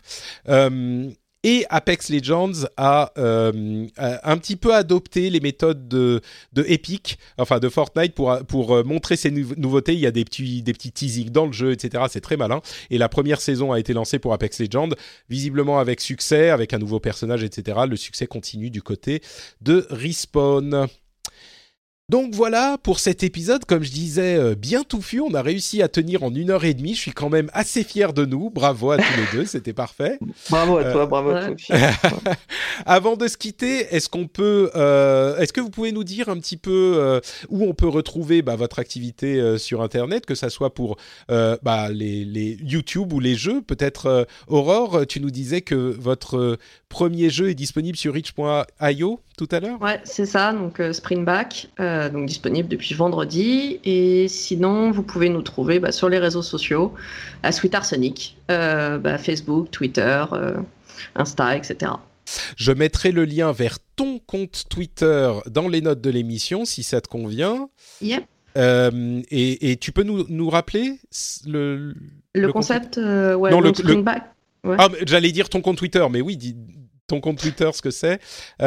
Et Apex Legends a un petit peu adopté les méthodes de Epic, enfin de Fortnite, pour montrer ses nouveautés. Il y a des petits teasings dans le jeu, etc. C'est très malin. Et la première saison a été lancée pour Apex Legends, visiblement avec succès, avec un nouveau personnage, etc. Le succès continue du côté de Respawn. Donc voilà pour cet épisode, comme je disais, bien touffu. On a réussi à tenir en 1h30. Je suis quand même assez fier de nous. Bravo à tous les deux, c'était parfait. Bravo à toi, bravo à toi aussi. Avant de se quitter, est-ce que vous pouvez nous dire un petit peu où on peut retrouver votre activité sur Internet, que ça soit pour les YouTube ou les jeux. Peut-être Aurore, tu nous disais que votre premier jeu est disponible sur itch.io tout à l'heure. Ouais, c'est ça, donc Springback, donc disponible depuis vendredi. Et sinon, vous pouvez nous trouver sur les réseaux sociaux, à Sweet Arsenic, Facebook, Twitter, Insta, etc. Je mettrai le lien vers ton compte Twitter dans les notes de l'émission, si ça te convient. Yep. Et tu peux nous rappeler le concept non, donc Springback. Ouais. Ah, j'allais dire ton compte Twitter, mais oui, dis ton compte Twitter, ce que c'est.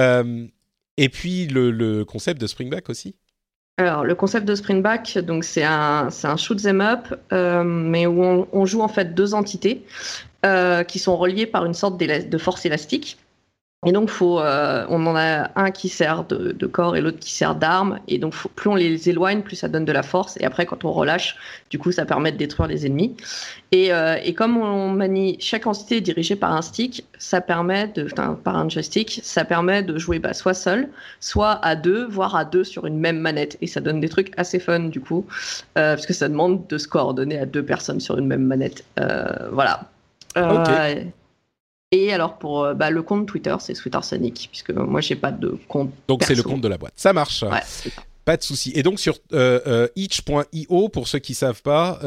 Et puis le concept de Springback aussi. Alors, le concept de Springback, donc c'est un shoot 'em up, mais où on joue en fait deux entités qui sont reliées par une sorte de force élastique. Et donc, on en a un qui sert de corps et l'autre qui sert d'arme. Et donc, plus on les éloigne, plus ça donne de la force. Et après, quand on relâche, du coup, ça permet de détruire les ennemis. Et comme on manie, chaque entité est dirigée par un stick, par un joystick, ça permet de jouer soit seul, soit à deux, voire à deux sur une même manette. Et ça donne des trucs assez fun, du coup, parce que ça demande de se coordonner à deux personnes sur une même manette. Voilà. Ok. Et alors pour le compte Twitter, c'est Sweet Arsenic, puisque moi j'ai pas de compte. Donc perso. C'est le compte de la boîte. Ça marche. Ouais. Pas de souci. Et donc sur itch.io, pour ceux qui savent pas,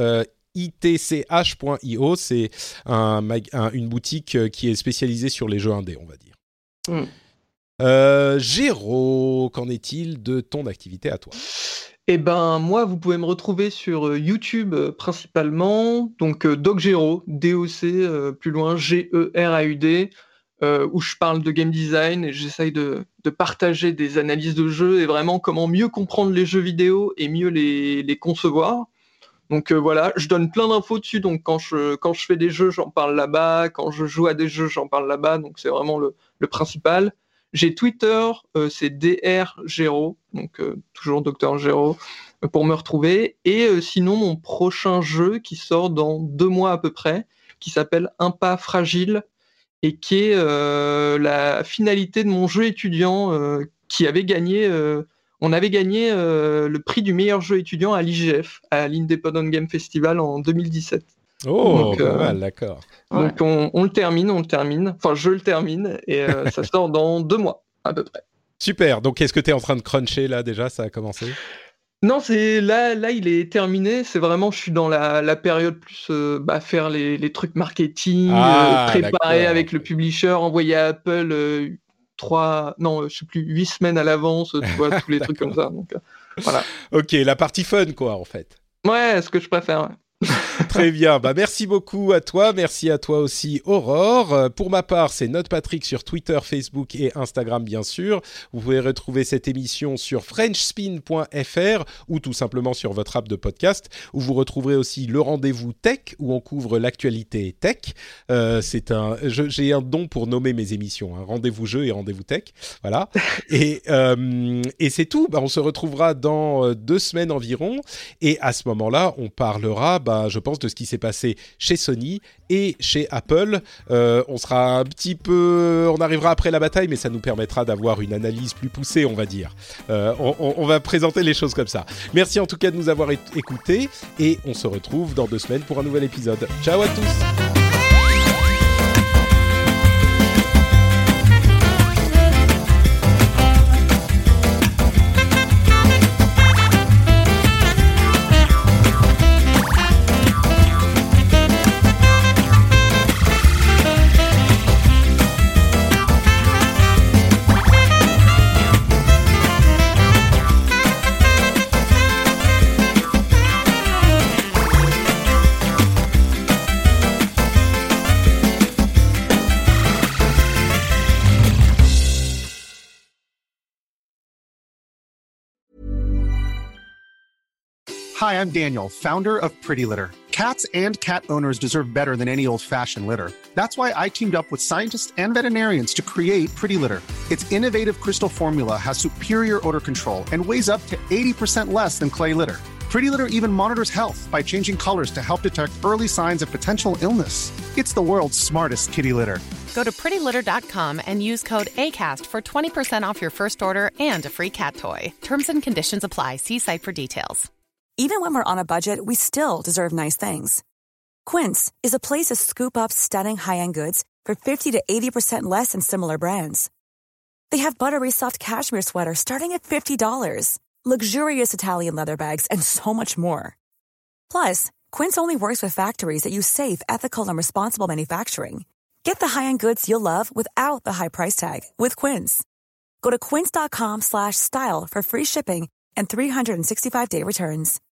itch.io, c'est une boutique qui est spécialisée sur les jeux indés, on va dire. Géraud, qu'en est-il de ton activité à toi ? Eh ben, moi, vous pouvez me retrouver sur YouTube principalement, donc DocGéraud, D-O-C, plus loin, G-E-R-A-U-D, où je parle de game design et j'essaye de partager des analyses de jeux et vraiment comment mieux comprendre les jeux vidéo et mieux les concevoir. Donc voilà, je donne plein d'infos dessus, donc quand je fais des jeux, j'en parle là-bas, quand je joue à des jeux, j'en parle là-bas, donc c'est vraiment le principal. J'ai Twitter, c'est Dr Géraud, donc toujours Dr Géraud, pour me retrouver. Et sinon, mon prochain jeu qui sort dans 2 mois à peu près, qui s'appelle Un pas fragile, et qui est la finalité de mon jeu étudiant qui avait gagné... on avait gagné le prix du meilleur jeu étudiant à l'IGF, à l'Independent Game Festival en 2017. Oh, donc, pas mal, d'accord. Donc on le termine, enfin je le termine, et ça sort dans 2 mois à peu près. Super, donc est-ce que tu es en train de cruncher là déjà, ça a commencé ? Non, c'est là il est terminé, c'est vraiment, je suis dans la période plus faire les trucs marketing, préparer avec le publisher, envoyer à Apple 8 semaines à l'avance, tu vois, tous les trucs comme ça. Donc, voilà. Ok, la partie fun quoi en fait. Ouais, ce que je préfère, ouais. Très bien, merci beaucoup à toi, merci à toi aussi Aurore. Pour ma part, c'est NotePatrick sur Twitter, Facebook et Instagram bien sûr. Vous pouvez retrouver cette émission sur frenchspin.fr ou tout simplement sur votre app de podcast, où vous retrouverez aussi le rendez-vous tech, où on couvre l'actualité tech. J'ai un don pour nommer mes émissions, rendez-vous jeu et rendez-vous tech, voilà. Et c'est tout, on se retrouvera dans 2 semaines environ, et à ce moment-là, on parlera je pense de ce qui s'est passé chez Sony et chez Apple. On arrivera après la bataille, mais ça nous permettra d'avoir une analyse plus poussée, on va dire. On va présenter les choses comme ça. Merci en tout cas de nous avoir écoutés, et on se retrouve dans 2 semaines pour un nouvel épisode. Ciao à tous. Hi, I'm Daniel, founder of Pretty Litter. Cats and cat owners deserve better than any old-fashioned litter. That's why I teamed up with scientists and veterinarians to create Pretty Litter. Its innovative crystal formula has superior odor control and weighs up to 80% less than clay litter. Pretty Litter even monitors health by changing colors to help detect early signs of potential illness. It's the world's smartest kitty litter. Go to prettylitter.com and use code ACAST for 20% off your first order and a free cat toy. Terms and conditions apply. See site for details. Even when we're on a budget, we still deserve nice things. Quince is a place to scoop up stunning high-end goods for 50 to 80% less than similar brands. They have buttery soft cashmere sweaters starting at $50, luxurious Italian leather bags, and so much more. Plus, Quince only works with factories that use safe, ethical, and responsible manufacturing. Get the high-end goods you'll love without the high price tag with Quince. Go to quince.com/style for free shipping and 365-day returns.